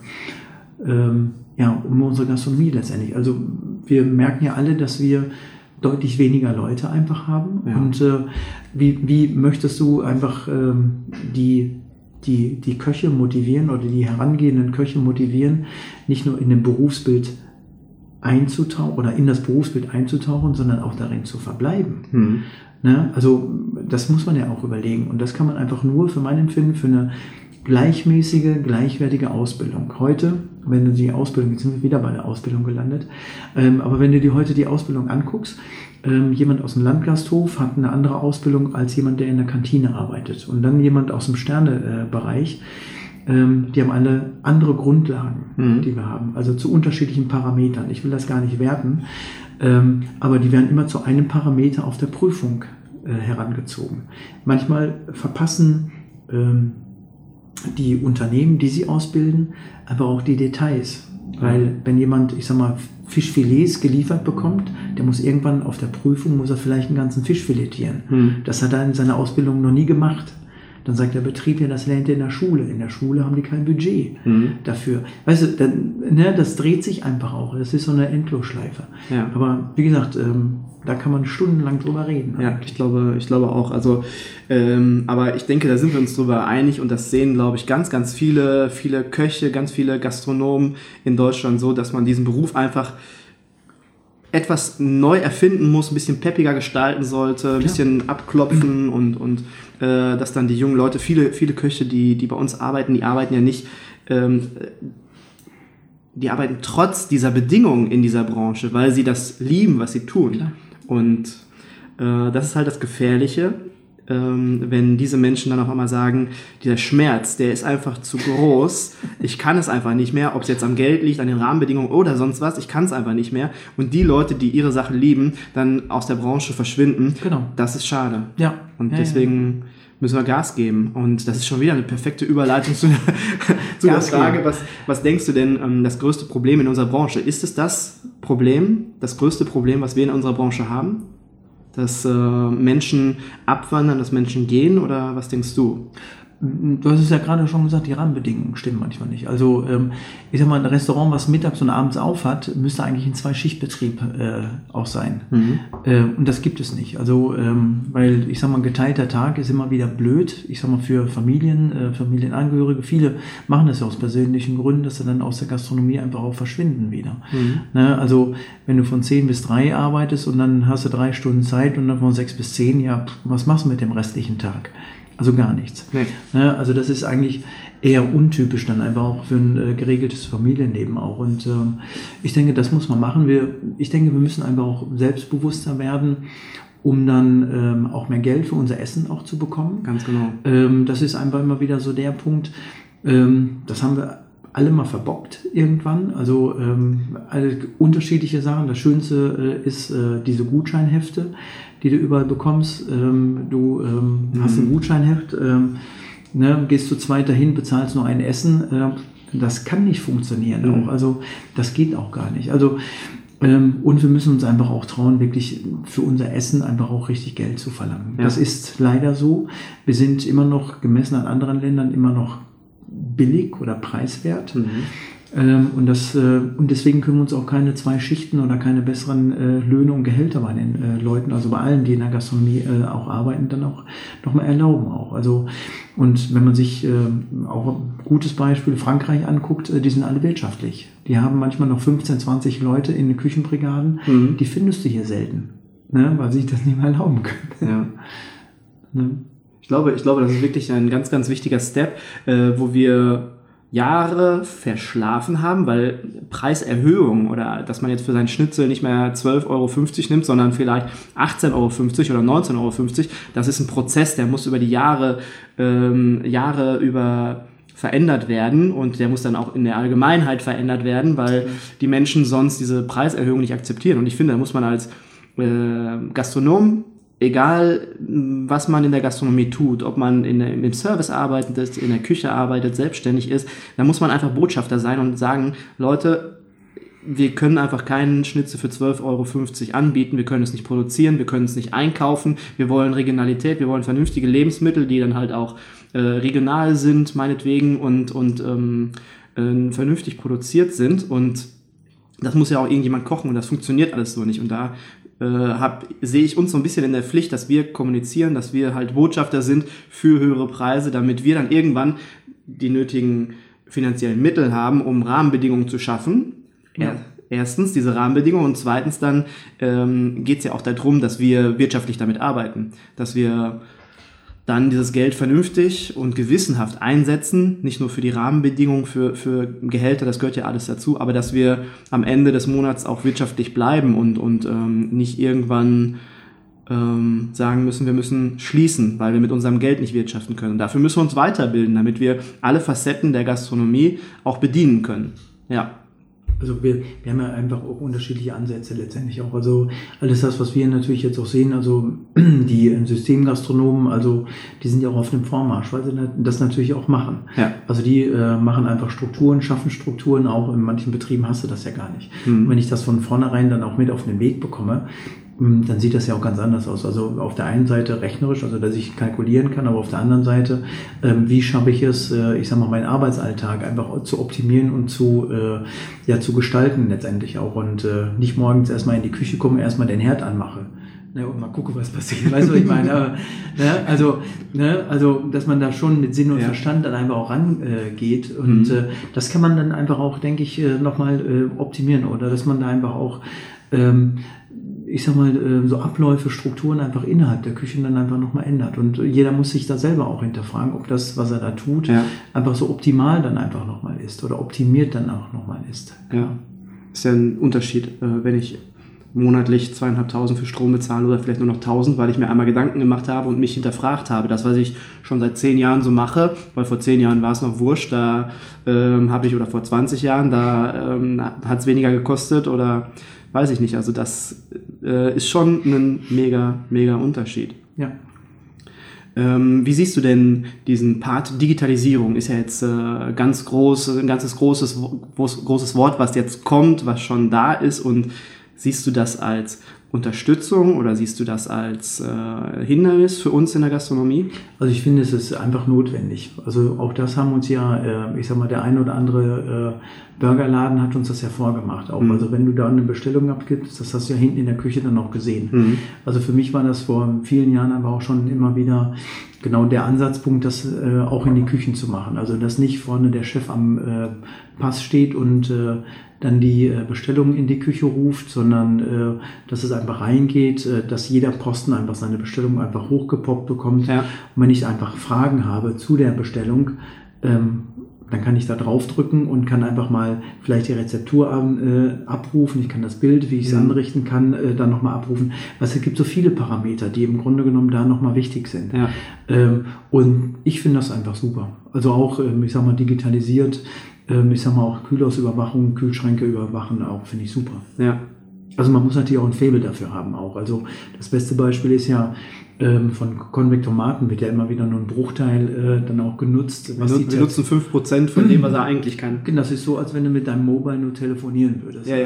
äh, ähm, ja, um unsere Gastronomie letztendlich. Also wir merken ja alle, dass wir deutlich weniger Leute einfach haben. Ja. Und äh, wie, wie möchtest du einfach ähm, die, die, die Köche motivieren oder die herangehenden Köche motivieren, nicht nur in dem Berufsbild einzutauchen oder in das Berufsbild einzutauchen, sondern auch darin zu verbleiben. Hm. Ne? Also das muss man ja auch überlegen und das kann man einfach nur für mein Empfinden für eine gleichmäßige, gleichwertige Ausbildung. Heute, wenn du die Ausbildung, jetzt sind wir wieder bei der Ausbildung gelandet, ähm, aber wenn du dir heute die Ausbildung anguckst, ähm, jemand aus dem Landgasthof hat eine andere Ausbildung als jemand, der in der Kantine arbeitet und dann jemand aus dem Sternebereich, ähm, die haben alle andere Grundlagen, mhm. die wir haben, also zu unterschiedlichen Parametern. Ich will das gar nicht werten, ähm, aber die werden immer zu einem Parameter auf der Prüfung äh, herangezogen. Manchmal verpassen ähm, die Unternehmen, die sie ausbilden, aber auch die Details. Weil wenn jemand, ich sag mal, Fischfilets geliefert bekommt, der muss irgendwann auf der Prüfung, muss er vielleicht einen ganzen Fisch filetieren. Mhm. Das hat er in seiner Ausbildung noch nie gemacht. Dann sagt der Betrieb, ja, das lernt ihr in der Schule. In der Schule haben die kein Budget mhm. dafür. Weißt du, dann, ne, das dreht sich einfach auch. Das ist so eine Endlosschleife. Ja. Aber wie gesagt, ähm, da kann man stundenlang drüber reden. Ja, ich glaube, ich glaube auch. Also, ähm, aber ich denke, da sind wir uns drüber einig und das sehen, glaube ich, ganz, ganz viele, viele Köche, ganz viele Gastronomen in Deutschland so, dass man diesen Beruf einfach etwas neu erfinden muss, ein bisschen peppiger gestalten sollte, ein bisschen abklopfen und, und äh, dass dann die jungen Leute, viele, viele Köche, die, die bei uns arbeiten, die arbeiten ja nicht, ähm, die arbeiten trotz dieser Bedingungen in dieser Branche, weil sie das lieben, was sie tun. Klar. Und äh, das ist halt das Gefährliche, ähm, wenn diese Menschen dann auf einmal sagen, dieser Schmerz, der ist einfach zu groß, ich kann es einfach nicht mehr, ob es jetzt am Geld liegt, an den Rahmenbedingungen oder sonst was, ich kann es einfach nicht mehr. Und die Leute, die ihre Sache lieben, dann aus der Branche verschwinden, genau. Das ist schade. Ja. Und ja, deswegen ja. müssen wir Gas geben. Und das ist schon wieder eine perfekte Überleitung zu, zu der Frage, was, was denkst du denn, ähm, das größte Problem in unserer Branche? Ist es das Problem, das größte Problem, was wir in unserer Branche haben? Dass äh, Menschen abwandern, dass Menschen gehen, oder was denkst du? Du hast es ja gerade schon gesagt, die Rahmenbedingungen stimmen manchmal nicht. Also ähm, ich sag mal, ein Restaurant, was mittags und abends auf hat, müsste eigentlich ein Zwei-Schicht-Betrieb äh, auch sein. Mhm. Äh, und das gibt es nicht. Also ähm, weil, ich sag mal, ein geteilter Tag ist immer wieder blöd. Ich sag mal, für Familien, äh, Familienangehörige, viele machen das ja aus persönlichen Gründen, dass sie dann aus der Gastronomie einfach auch verschwinden wieder. Mhm. Ne? Also wenn du von zehn bis drei arbeitest und dann hast du drei Stunden Zeit und dann von sechs bis zehn, ja, was machst du mit dem restlichen Tag? Also gar nichts. Nee. Ne? Also das ist eigentlich eher untypisch dann einfach auch für ein äh, geregeltes Familienleben auch. Und ähm, ich denke, das muss man machen. Wir, ich denke, wir müssen einfach auch selbstbewusster werden, um dann ähm, auch mehr Geld für unser Essen auch zu bekommen. Ganz genau. Ähm, das ist einfach immer wieder so der Punkt. Ähm, das haben wir alle mal verbockt irgendwann. Also ähm, alle unterschiedliche Sachen. Das Schönste äh, ist äh, diese Gutscheinhefte, die du überall bekommst. Ähm, du ähm, mhm. hast ein Gutscheinheft, ähm, ne, gehst zu zweit dahin, bezahlst nur ein Essen. Äh, das kann nicht funktionieren mhm. auch. Also das geht auch gar nicht. Also ähm, und wir müssen uns einfach auch trauen, wirklich für unser Essen einfach auch richtig Geld zu verlangen. Ja. Das ist leider so. Wir sind immer noch, gemessen an anderen Ländern, immer noch billig oder preiswert. Mhm. Ähm, und, das, äh, und deswegen können wir uns auch keine zwei Schichten oder keine besseren äh, Löhne und Gehälter bei den äh, Leuten, also bei allen, die in der Gastronomie äh, auch arbeiten, dann auch nochmal erlauben auch. Also, und wenn man sich äh, auch ein gutes Beispiel Frankreich anguckt, äh, die sind alle wirtschaftlich. Die haben manchmal noch fünfzehn, zwanzig Leute in den Küchenbrigaden, mhm. die findest du hier selten, ne, weil sie sich das nicht mehr erlauben können. Ja. Ne? Ich glaube, ich glaube, das ist wirklich ein ganz, ganz wichtiger Step, äh, wo wir Jahre verschlafen haben, weil Preiserhöhung oder dass man jetzt für seinen Schnitzel nicht mehr zwölf Euro fünfzig nimmt, sondern vielleicht achtzehn Euro fünfzig oder neunzehn Euro fünfzig, das ist ein Prozess, der muss über die Jahre, ähm, Jahre über verändert werden und der muss dann auch in der Allgemeinheit verändert werden, weil die Menschen sonst diese Preiserhöhung nicht akzeptieren. Und ich finde, da muss man als äh, Gastronom, egal was man in der Gastronomie tut, ob man in der, im Service arbeitet, in der Küche arbeitet, selbstständig ist, da muss man einfach Botschafter sein und sagen, Leute, wir können einfach keinen Schnitzel für zwölf Euro fünfzig anbieten, wir können es nicht produzieren, wir können es nicht einkaufen, wir wollen Regionalität, wir wollen vernünftige Lebensmittel, die dann halt auch äh, regional sind, meinetwegen, und, und ähm, äh, vernünftig produziert sind, und das muss ja auch irgendjemand kochen und das funktioniert alles so nicht, und da Äh, hab, sehe ich uns so ein bisschen in der Pflicht, dass wir kommunizieren, dass wir halt Botschafter sind für höhere Preise, damit wir dann irgendwann die nötigen finanziellen Mittel haben, um Rahmenbedingungen zu schaffen. Ja. Erstens diese Rahmenbedingungen und zweitens dann ähm, geht es ja auch darum, dass wir wirtschaftlich damit arbeiten, dass wir dann dieses Geld vernünftig und gewissenhaft einsetzen, nicht nur für die Rahmenbedingungen, für, für Gehälter, das gehört ja alles dazu, aber dass wir am Ende des Monats auch wirtschaftlich bleiben und, und ähm, nicht irgendwann ähm, sagen müssen, wir müssen schließen, weil wir mit unserem Geld nicht wirtschaften können. Dafür müssen wir uns weiterbilden, damit wir alle Facetten der Gastronomie auch bedienen können. Ja. Also wir, wir haben ja einfach auch unterschiedliche Ansätze letztendlich auch. Also alles das, was wir natürlich jetzt auch sehen, also die Systemgastronomen, also die sind ja auch auf dem Vormarsch, weil sie das natürlich auch machen. Ja. Also die äh, machen einfach Strukturen, schaffen Strukturen, auch in manchen Betrieben hast du das ja gar nicht. Mhm. Und wenn ich das von vornherein dann auch mit auf den Weg bekomme, dann sieht das ja auch ganz anders aus. Also auf der einen Seite rechnerisch, also dass ich kalkulieren kann, aber auf der anderen Seite, ähm, wie schaffe ich es, äh, ich sag mal, meinen Arbeitsalltag einfach zu optimieren und zu, äh, ja, zu gestalten letztendlich auch und äh, nicht morgens erstmal in die Küche komme, erstmal den Herd anmache. Ne, und mal gucke, was passiert. Weißt du, was ich meine? Aber, ne, also, ne, also, dass man da schon mit Sinn und ja. Verstand dann einfach auch rangeht. Äh, und mhm. äh, das kann man dann einfach auch, denke ich, äh, nochmal äh, optimieren. Oder dass man da einfach auch ähm, ich sag mal, so Abläufe, Strukturen einfach innerhalb der Küche dann einfach nochmal ändert. Und jeder muss sich da selber auch hinterfragen, ob das, was er da tut, ja. einfach so optimal dann einfach nochmal ist oder optimiert dann auch nochmal ist. Ja, ist ja ein Unterschied, wenn ich monatlich zweieinhalbtausend für Strom bezahle oder vielleicht nur noch tausend, weil ich mir einmal Gedanken gemacht habe und mich hinterfragt habe. Das, was ich schon seit zehn Jahren so mache, weil vor zehn Jahren war es noch wurscht, da ähm, habe ich, oder vor zwanzig Jahren, da ähm, hat es weniger gekostet oder weiß ich nicht, also das äh, ist schon ein mega, mega Unterschied. Ja. Ähm, wie siehst du denn diesen Part Digitalisierung? Ist ja jetzt äh, ganz groß, ein ganzes großes, groß, großes Wort, was jetzt kommt, was schon da ist, und siehst du das als Unterstützung oder siehst du das als äh, Hindernis für uns in der Gastronomie? Also ich finde, es ist einfach notwendig. Also auch das haben uns ja, äh, ich sag mal, der ein oder andere äh, Burgerladen hat uns das ja vorgemacht. Auch. Mhm. Also wenn du da eine Bestellung abgibst, das hast du ja hinten in der Küche dann auch gesehen. Mhm. Also für mich war das vor vielen Jahren aber auch schon immer wieder genau der Ansatzpunkt, das äh, auch in die Küchen zu machen. Also dass nicht vorne der Chef am äh, Pass steht und äh, dann die äh, Bestellung in die Küche ruft, sondern äh, dass es einfach reingeht, äh, dass jeder Posten einfach seine Bestellung einfach hochgepoppt bekommt. Ja. Und wenn ich einfach Fragen habe zu der Bestellung, ähm, dann kann ich da draufdrücken und kann einfach mal vielleicht die Rezeptur an, äh, abrufen. Ich kann das Bild, wie ich es mhm. anrichten kann, äh, dann nochmal abrufen. Also es gibt so viele Parameter, die im Grunde genommen da nochmal wichtig sind. Ja. Ähm, und ich finde das einfach super. Also auch, ähm, ich sag mal, digitalisiert, ähm, ich sag mal auch Kühlhausüberwachung, Kühlschränke überwachen, auch finde ich super. Ja. Also man muss natürlich auch ein Faible dafür haben auch. Also das beste Beispiel ist ja, ähm, von Konvektomaten wird ja immer wieder nur ein Bruchteil äh, dann auch genutzt. Was wir, wir nutzen fünf Prozent von dem, was er eigentlich kann. Genau, das ist so, als wenn du mit deinem Mobile nur telefonieren würdest. Ja, ja.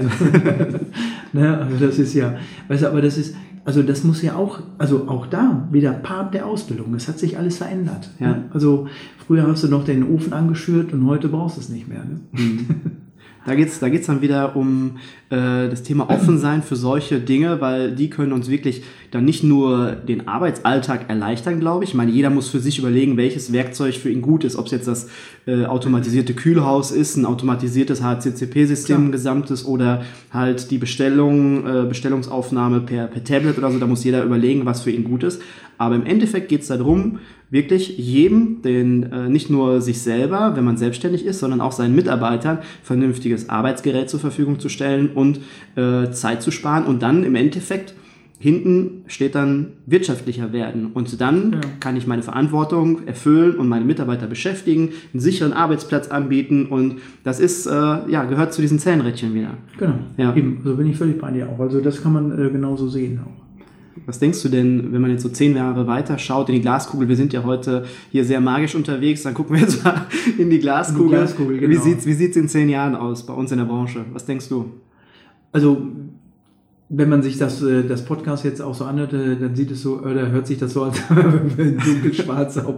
Ne, also das ist ja, weißt du, aber das ist, also das muss ja auch, also auch da wieder Part der Ausbildung. Es hat sich alles verändert. Ja. Ne? Also früher hast du noch den Ofen angeschürt und heute brauchst du es nicht mehr. Ne? Mhm. Da geht's, da geht's dann wieder um äh, das Thema Offensein für solche Dinge, weil die können uns wirklich dann nicht nur den Arbeitsalltag erleichtern, glaube ich. Ich meine, jeder muss für sich überlegen, welches Werkzeug für ihn gut ist. Ob es jetzt das äh, automatisierte Kühlhaus ist, ein automatisiertes H C C P-System, ein gesamtes, oder halt die Bestellung, äh, Bestellungsaufnahme per, per Tablet oder so. Da muss jeder überlegen, was für ihn gut ist. Aber im Endeffekt geht's darum, wirklich jedem, den äh, nicht nur sich selber, wenn man selbstständig ist, sondern auch seinen Mitarbeitern vernünftiges Arbeitsgerät zur Verfügung zu stellen und äh, Zeit zu sparen, und dann im Endeffekt hinten steht dann wirtschaftlicher werden, und dann ja. kann ich meine Verantwortung erfüllen und meine Mitarbeiter beschäftigen, einen sicheren Arbeitsplatz anbieten, und das ist, äh, ja, gehört zu diesen Zähnrädchen wieder. Genau, ja. Eben, so bin ich völlig bei dir auch. Also das kann man äh, genauso sehen auch. Was denkst du denn, wenn man jetzt so zehn Jahre weiter schaut in die Glaskugel? Wir sind ja heute hier sehr magisch unterwegs, dann gucken wir jetzt mal in die Glaskugel. Die Glaskugel, genau. Wie sieht's, wie sieht's in zehn Jahren aus bei uns in der Branche? Was denkst du? Also, wenn man sich das, das Podcast jetzt auch so anhört, dann sieht es so, oder hört sich das so als dunkelschwarz auch.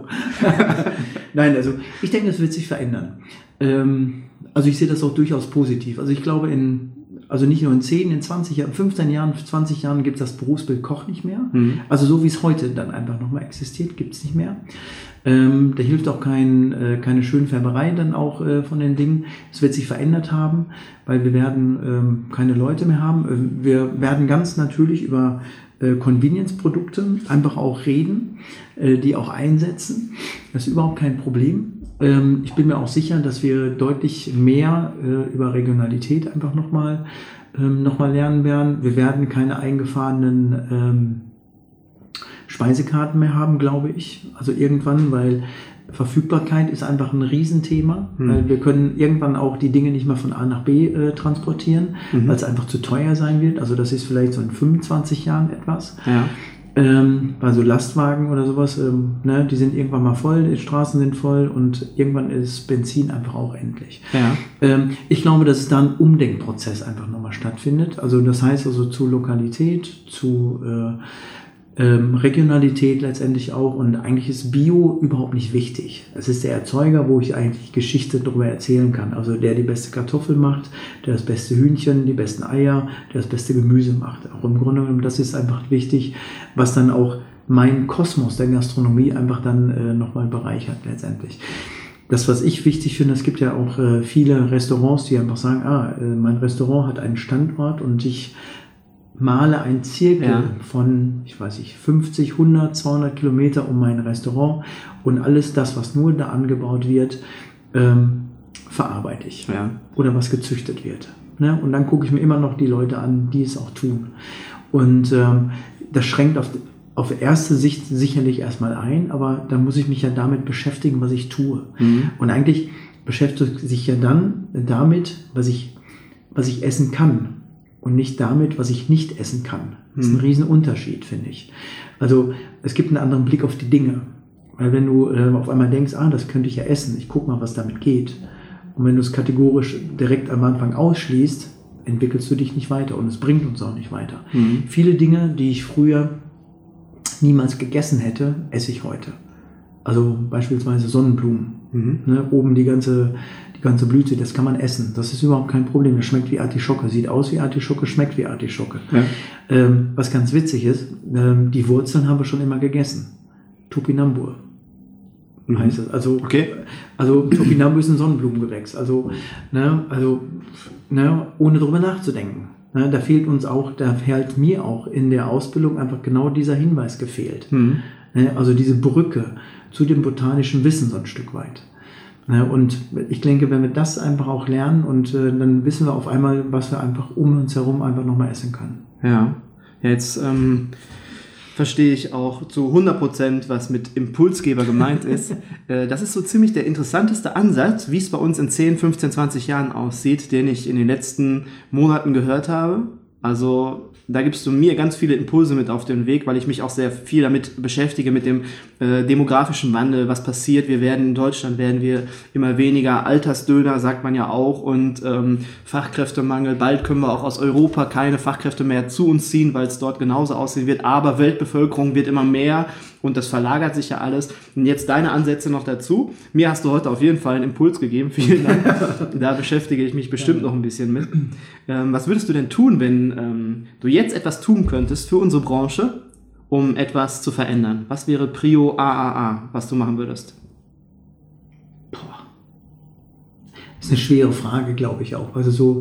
Nein, also ich denke, es wird sich verändern. Also ich sehe das auch durchaus positiv. Also ich glaube, in Also nicht nur in zehn, in zwanzig Jahren, fünfzehn Jahren, zwanzig Jahren gibt es das Berufsbild Koch nicht mehr. Mhm. Also so wie es heute dann einfach nochmal existiert, gibt es nicht mehr. Ähm, da hilft auch kein, äh, keine Schönfärberei dann auch äh, von den Dingen. Es wird sich verändert haben, weil wir werden ähm, keine Leute mehr haben. Wir werden ganz natürlich über äh, Convenience-Produkte einfach auch reden, äh, die auch einsetzen. Das ist überhaupt kein Problem. Ich bin mir auch sicher, dass wir deutlich mehr äh, über Regionalität einfach nochmal ähm, noch mal lernen werden. Wir werden keine eingefahrenen ähm, Speisekarten mehr haben, glaube ich. Also irgendwann, weil Verfügbarkeit ist einfach ein Riesenthema, mhm. weil wir können irgendwann auch die Dinge nicht mehr von A nach B äh, transportieren, mhm. weil es einfach zu teuer sein wird. Also das ist vielleicht so in fünfundzwanzig Jahren etwas. Ja. Ähm, also Lastwagen oder sowas, ähm, ne, die sind irgendwann mal voll, die Straßen sind voll und irgendwann ist Benzin einfach auch endlich. Ja. Ähm, ich glaube, dass es da ein Umdenkprozess einfach nochmal stattfindet. Also das heißt also zu Lokalität, zu äh, Ähm, Regionalität letztendlich auch, und eigentlich ist Bio überhaupt nicht wichtig. Es ist der Erzeuger, wo ich eigentlich Geschichte darüber erzählen kann. Also der die beste Kartoffel macht, der das beste Hühnchen, die besten Eier, der das beste Gemüse macht. Auch im Grunde genommen, das ist einfach wichtig, was dann auch mein Kosmos der Gastronomie einfach dann äh, nochmal bereichert letztendlich. Das, was ich wichtig finde, es gibt ja auch äh, viele Restaurants, die einfach sagen, ah, äh, mein Restaurant hat einen Standort und ich male ein Zirkel ja. von, ich weiß nicht, fünfzig, hundert, zweihundert Kilometer um mein Restaurant und alles das, was nur da angebaut wird, ähm, verarbeite ich. Ja. Oder was gezüchtet wird. Ne? Und dann gucke ich mir immer noch die Leute an, die es auch tun. Und ähm, das schränkt auf, auf erste Sicht sicherlich erstmal ein, aber dann muss ich mich ja damit beschäftigen, was ich tue. Mhm. Und eigentlich beschäftigt sich ja dann damit, was ich, was ich essen kann. Und nicht damit, was ich nicht essen kann. Das ist ein Riesenunterschied, finde ich. Also es gibt einen anderen Blick auf die Dinge. Weil wenn du äh, auf einmal denkst, ah, das könnte ich ja essen, ich guck mal, was damit geht. Und wenn du es kategorisch direkt am Anfang ausschließt, entwickelst du dich nicht weiter und es bringt uns auch nicht weiter. Mhm. Viele Dinge, die ich früher niemals gegessen hätte, esse ich heute. Also beispielsweise Sonnenblumen. Mhm. Ne, oben die ganze, die ganze Blüte, das kann man essen. Das ist überhaupt kein Problem. Das schmeckt wie Artischocke. Sieht aus wie Artischocke, schmeckt wie Artischocke. Ja. Ähm, was ganz witzig ist, ähm, die Wurzeln haben wir schon immer gegessen. Topinambur mhm. heißt es. Also, okay. also Topinambur ist ein Sonnenblumengewächs. Also, ne, also ne, ohne drüber nachzudenken. Ne, da fehlt uns auch, da fehlt mir auch in der Ausbildung einfach genau dieser Hinweis gefehlt. Mhm. Ne, also diese Brücke zu dem botanischen Wissen so ein Stück weit. Ja, und ich denke, wenn wir das einfach auch lernen und äh, dann wissen wir auf einmal, was wir einfach um uns herum einfach nochmal essen können. Ja, ja jetzt ähm, verstehe ich auch zu hundert Prozent, was mit Impulsgeber gemeint ist. äh, das ist so ziemlich der interessanteste Ansatz, wie es bei uns in zehn, fünfzehn, zwanzig Jahren aussieht, den ich in den letzten Monaten gehört habe. Also da gibst du mir ganz viele Impulse mit auf den Weg, weil ich mich auch sehr viel damit beschäftige, mit dem äh, demografischen Wandel, was passiert. Wir werden in Deutschland, werden wir immer weniger Altersdöner, sagt man ja auch, und ähm, Fachkräftemangel. Bald können wir auch aus Europa keine Fachkräfte mehr zu uns ziehen, weil es dort genauso aussehen wird. Aber Weltbevölkerung wird immer mehr und das verlagert sich ja alles. Und jetzt deine Ansätze noch dazu. Mir hast du heute auf jeden Fall einen Impuls gegeben. Vielen Dank. Da beschäftige ich mich bestimmt noch ein bisschen mit. Ähm, was würdest du denn tun, wenn ähm, du jetzt etwas tun könntest für unsere Branche, um etwas zu verändern? Was wäre Prio A A A, was du machen würdest? Boah. Das ist eine schwere Frage, glaube ich auch. Also so...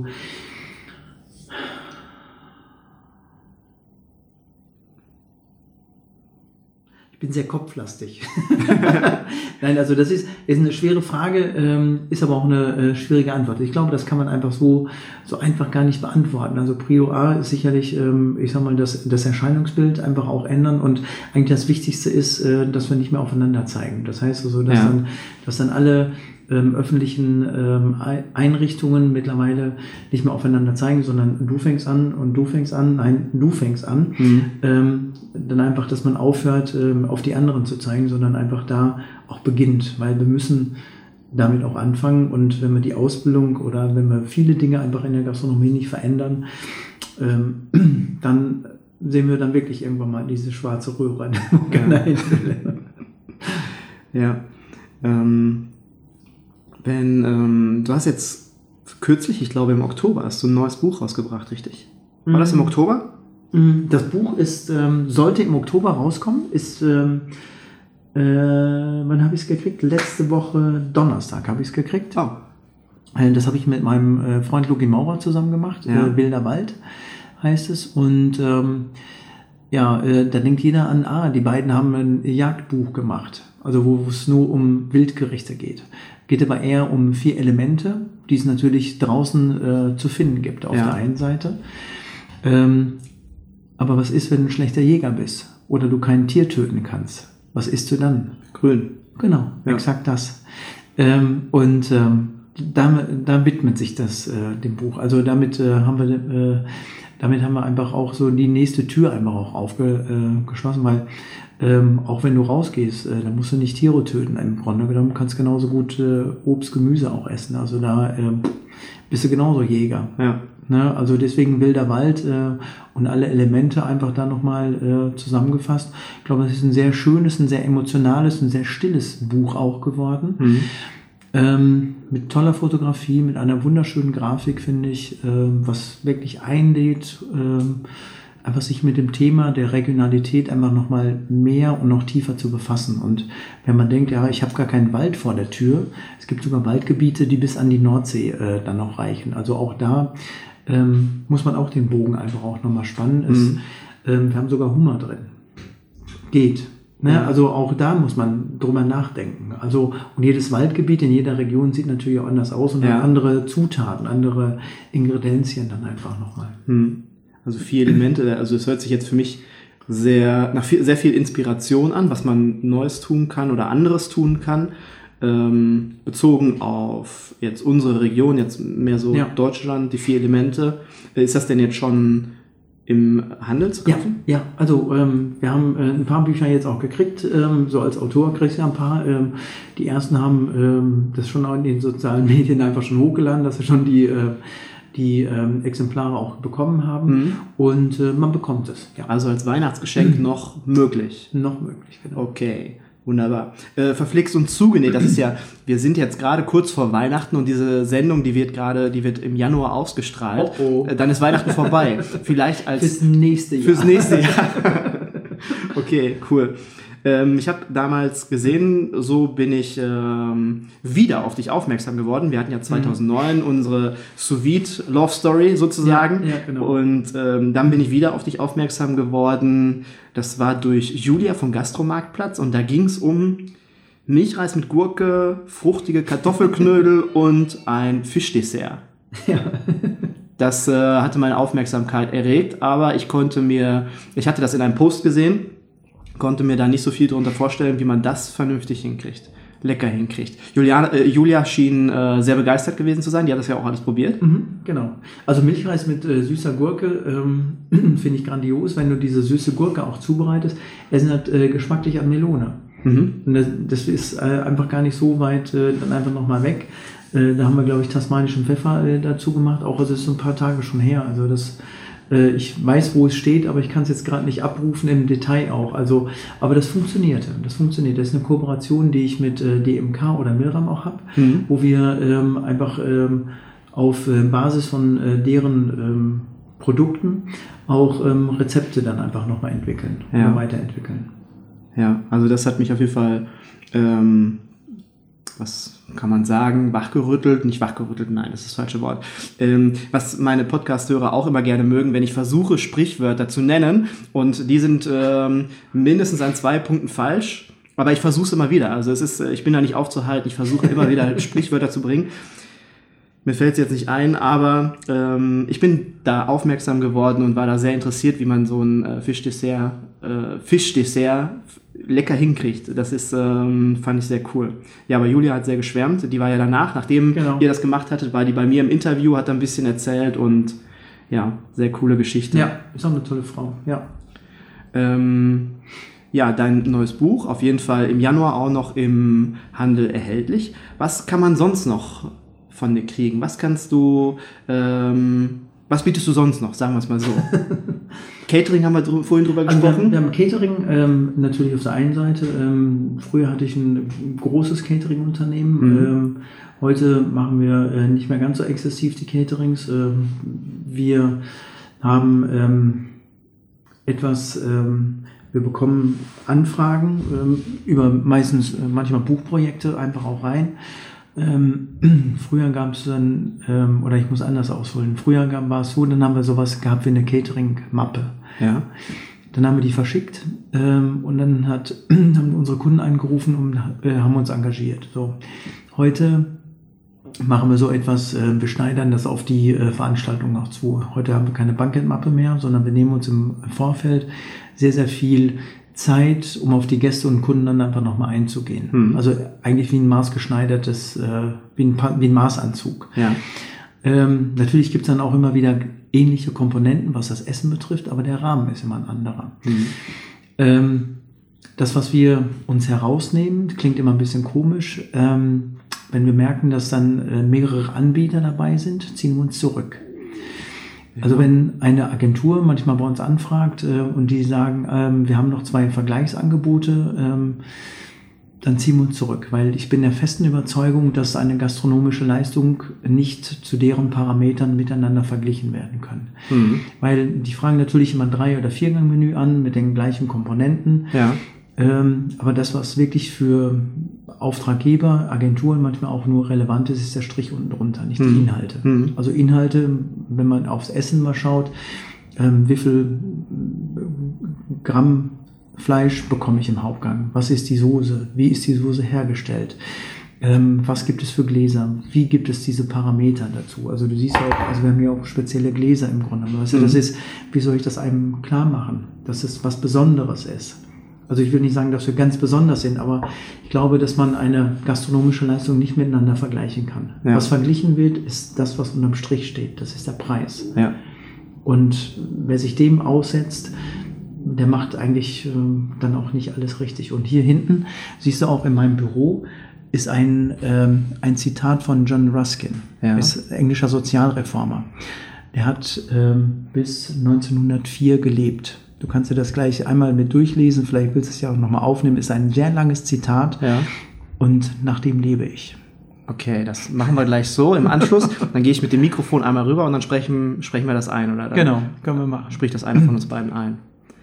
Ich bin sehr kopflastig. Nein, also das ist, ist eine schwere Frage, ähm, ist aber auch eine äh, schwierige Antwort. Ich glaube, das kann man einfach so, so einfach gar nicht beantworten. Also Prio A ist sicherlich, ähm, ich sag mal, das, das Erscheinungsbild einfach auch ändern, und eigentlich das Wichtigste ist, äh, dass wir nicht mehr aufeinander zeigen. Das heißt also, dass, ja. dann, dass dann alle ähm, öffentlichen ähm, Einrichtungen mittlerweile nicht mehr aufeinander zeigen, sondern du fängst an und du fängst an, nein, du fängst an. Mhm. Ähm, dann einfach, dass man aufhört, ähm, auf die anderen zu zeigen, sondern einfach da auch beginnt, weil wir müssen damit auch anfangen, und wenn wir die Ausbildung oder wenn wir viele Dinge einfach in der Gastronomie nicht verändern, ähm, dann sehen wir dann wirklich irgendwann mal diese schwarze Röhre an keiner Stelle. Ja. Ähm, wenn, ähm, du hast jetzt kürzlich, ich glaube im Oktober, hast du ein neues Buch rausgebracht, richtig? War mhm. das im Oktober? Das Buch ist, ähm, sollte im Oktober rauskommen, ist, ähm, äh, wann habe ich es gekriegt? Letzte Woche Donnerstag habe ich es gekriegt. Oh. Das habe ich mit meinem äh, Freund Luki Maurer zusammen gemacht. Ja. Äh, Wilder Wald heißt es. Und ähm, ja, äh, da denkt jeder an, ah, die beiden haben ein Jagdbuch gemacht. Also wo es nur um Wildgerichte geht. Geht aber eher um vier Elemente, die es natürlich draußen äh, zu finden gibt auf ja. der einen Seite. Ähm, aber was ist, wenn du ein schlechter Jäger bist? oder du kein Tier töten kannst, was isst du dann? Grün. Genau, ja. Exakt das. Ähm, und ähm, damit, da widmet sich das äh, dem Buch. Also damit äh, haben wir äh, damit haben wir einfach auch so die nächste Tür einfach auch aufgeschlossen, äh, weil ähm, auch wenn du rausgehst, äh, dann musst du nicht Tiere töten im Grunde genommen, kannst genauso gut äh, Obst, Gemüse auch essen. Also da äh, bist du genauso Jäger. Ja. Ne? Also deswegen wilder Wald äh, und alle Elemente einfach da nochmal äh, zusammengefasst. Ich glaube, es ist ein sehr schönes, ein sehr emotionales, ein sehr stilles Buch auch geworden. Mhm. Ähm, mit toller Fotografie, mit einer wunderschönen Grafik, finde ich, äh, was wirklich einlädt, äh, einfach sich mit dem Thema der Regionalität einfach nochmal mehr und noch tiefer zu befassen. Und wenn man denkt, ja, ich habe gar keinen Wald vor der Tür, es gibt sogar Waldgebiete, die bis an die Nordsee äh, dann noch reichen. Also auch da ähm, muss man auch den Bogen einfach auch nochmal spannen. Es, mhm. ähm, wir haben sogar Hummer drin. Geht. Ne? Ja. Also auch da muss man drüber nachdenken. Also, und jedes Waldgebiet in jeder Region sieht natürlich auch anders aus und ja. hat andere Zutaten, andere Ingredienzien dann einfach nochmal. Hm. Also vier Elemente, also es hört sich jetzt für mich sehr nach viel, sehr viel Inspiration an, was man Neues tun kann oder anderes tun kann, ähm, bezogen auf jetzt unsere Region, jetzt mehr so ja. Deutschland, die vier Elemente. Ist das denn jetzt schon im Handel zu kaufen? Ja, ja. Also ähm, wir haben äh, ein paar Bücher jetzt auch gekriegt, ähm, so als Autor kriegst du ja ein paar. Ähm, die ersten haben ähm, das schon in den sozialen Medien einfach schon hochgeladen, dass sie schon die, äh, die ähm, Exemplare auch bekommen haben mhm. und äh, man bekommt es. Ja. Also als Weihnachtsgeschenk mhm. noch möglich? Noch möglich, genau. Okay. Wunderbar. Äh, verflixt und zugenäht, das ist ja, wir sind jetzt gerade kurz vor Weihnachten und diese Sendung, die wird gerade, die wird im Januar ausgestrahlt. Oh, oh. Äh, dann ist Weihnachten vorbei. Vielleicht als... Fürs nächste Jahr. Fürs nächste Jahr. Okay, cool. Ähm, ich habe damals gesehen, so bin ich ähm, wieder auf dich aufmerksam geworden. Wir hatten ja zweitausendneun mhm. unsere Sous-Vide Love Story sozusagen. Ja, ja, genau. Und ähm, dann bin ich wieder auf dich aufmerksam geworden. Das war durch Julia vom Gastromarktplatz und da ging es um Milchreis mit Gurke, fruchtige Kartoffelknödel und ein Fischdessert. Ja. Das äh, hatte meine Aufmerksamkeit erregt, aber ich konnte mir, ich hatte das in einem Post gesehen, konnte mir da nicht so viel darunter vorstellen, wie man das vernünftig hinkriegt, lecker hinkriegt. Julia, äh, Julia schien äh, sehr begeistert gewesen zu sein, die hat das ja auch alles probiert. Mhm, genau. Also Milchreis mit äh, süßer Gurke ähm, finde ich grandios, wenn du diese süße Gurke auch zubereitest. Es ist äh, geschmacklich an Melone. Mhm. Und das, das ist äh, einfach gar nicht so weit äh, dann einfach nochmal weg. Äh, da haben wir, glaube ich, tasmanischen Pfeffer äh, dazu gemacht, auch es ist ein paar Tage schon her. Also das Ich weiß, wo es steht, aber ich kann es jetzt gerade nicht abrufen im Detail auch. Also, aber das funktionierte. Das funktioniert. Das ist eine Kooperation, die ich mit äh, D M K oder Milram auch habe, mhm. wo wir ähm, einfach ähm, auf äh, Basis von äh, deren ähm, Produkten auch ähm, Rezepte dann einfach nochmal entwickeln ja. oder weiterentwickeln. Ja, also das hat mich auf jeden Fall ähm was kann man sagen, wachgerüttelt, nicht wachgerüttelt, nein, das ist das falsche Wort. Ähm, was meine Podcast-Hörer auch immer gerne mögen, wenn ich versuche, Sprichwörter zu nennen und die sind ähm, mindestens an zwei Punkten falsch, aber ich versuche es immer wieder. Also es ist, ich bin da nicht aufzuhalten, ich versuche immer wieder Sprichwörter zu bringen. Mir fällt es jetzt nicht ein, aber ähm, ich bin da aufmerksam geworden und war da sehr interessiert, wie man so ein äh, Fischdessert, äh, Fischdessert lecker hinkriegt. Das ist, ähm, fand ich sehr cool. Ja, aber Julia hat sehr geschwärmt. Die war ja danach, nachdem genau. ihr das gemacht hattet, war die bei mir im Interview, hat da ein bisschen erzählt und ja, sehr coole Geschichte. Ja, ist auch eine tolle Frau, ja. Ähm, ja, dein neues Buch, auf jeden Fall im Januar auch noch im Handel erhältlich. Was kann man sonst noch von dir kriegen? Was kannst du, ähm, was bietest du sonst noch, sagen wir es mal so? Catering haben wir drü- vorhin drüber gesprochen. Also wir, wir haben Catering ähm, natürlich auf der einen Seite. Ähm, früher hatte ich ein großes Catering-Unternehmen. Mhm. Ähm, heute machen wir äh, nicht mehr ganz so exzessiv die Caterings. Ähm, wir haben ähm, etwas, ähm, wir bekommen Anfragen ähm, über meistens äh, manchmal Buchprojekte einfach auch rein. Ähm, früher gab es dann, ähm, oder ich muss anders ausholen, früher gab, war es so, dann haben wir sowas gehabt wie eine Catering-Mappe. Ja. Dann haben wir die verschickt ähm, und dann hat, haben unsere Kunden angerufen und äh, haben uns engagiert. So. Heute machen wir so etwas, äh, wir schneidern das auf die äh, Veranstaltung noch zu. Heute haben wir keine Banketmappe mehr, sondern wir nehmen uns im Vorfeld sehr, sehr viel Zeit, um auf die Gäste und Kunden dann einfach nochmal einzugehen. Mhm. Also eigentlich wie ein maßgeschneidertes, äh, wie, ein, wie ein Maßanzug. Ja. Ähm, natürlich gibt es dann auch immer wieder ähnliche Komponenten, was das Essen betrifft, aber der Rahmen ist immer ein anderer. Mhm. Ähm, das, was wir uns herausnehmen, klingt immer ein bisschen komisch. Ähm, wenn wir merken, dass dann äh, mehrere Anbieter dabei sind, ziehen wir uns zurück. Also wenn eine Agentur manchmal bei uns anfragt äh, und die sagen, ähm, wir haben noch zwei Vergleichsangebote, ähm, dann ziehen wir uns zurück, weil ich bin der festen Überzeugung, dass eine gastronomische Leistung nicht zu deren Parametern miteinander verglichen werden kann. Mhm. Weil die fragen natürlich immer ein Drei- oder Viergang-Menü an mit den gleichen Komponenten. Ja. Ähm, aber das, was wirklich für Auftraggeber, Agenturen manchmal auch nur relevant ist, ist der Strich unten drunter, nicht hm. die Inhalte. Hm. Also Inhalte, wenn man aufs Essen mal schaut, ähm, wie viel Gramm Fleisch bekomme ich im Hauptgang? Was ist die Soße? Wie ist die Soße hergestellt? Ähm, was gibt es für Gläser? Wie gibt es diese Parameter dazu? Also du siehst auch, also wir haben ja auch spezielle Gläser im Grunde. Weißt du, das ist, wie soll ich das einem klar machen, dass es was Besonderes ist? Also ich will nicht sagen, dass wir ganz besonders sind, aber ich glaube, dass man eine gastronomische Leistung nicht miteinander vergleichen kann. Ja. Was verglichen wird, ist das, was unterm Strich steht. Das ist der Preis. Ja. Und wer sich dem aussetzt, der macht eigentlich äh, dann auch nicht alles richtig. Und hier hinten, siehst du auch in meinem Büro, ist ein, ähm, ein Zitat von John Ruskin. Ja. Ist englischer Sozialreformer. Der hat ähm, bis neunzehnhundertvier gelebt. Du kannst dir das gleich einmal mit durchlesen, vielleicht willst du es ja auch nochmal aufnehmen. Ist ein sehr langes Zitat, ja. Und nach dem lebe ich. Okay, das machen wir gleich so im Anschluss. Dann gehe ich mit dem Mikrofon einmal rüber und dann sprechen, sprechen wir das ein. Oder dann genau, können wir machen. Spricht das einer von uns beiden ein.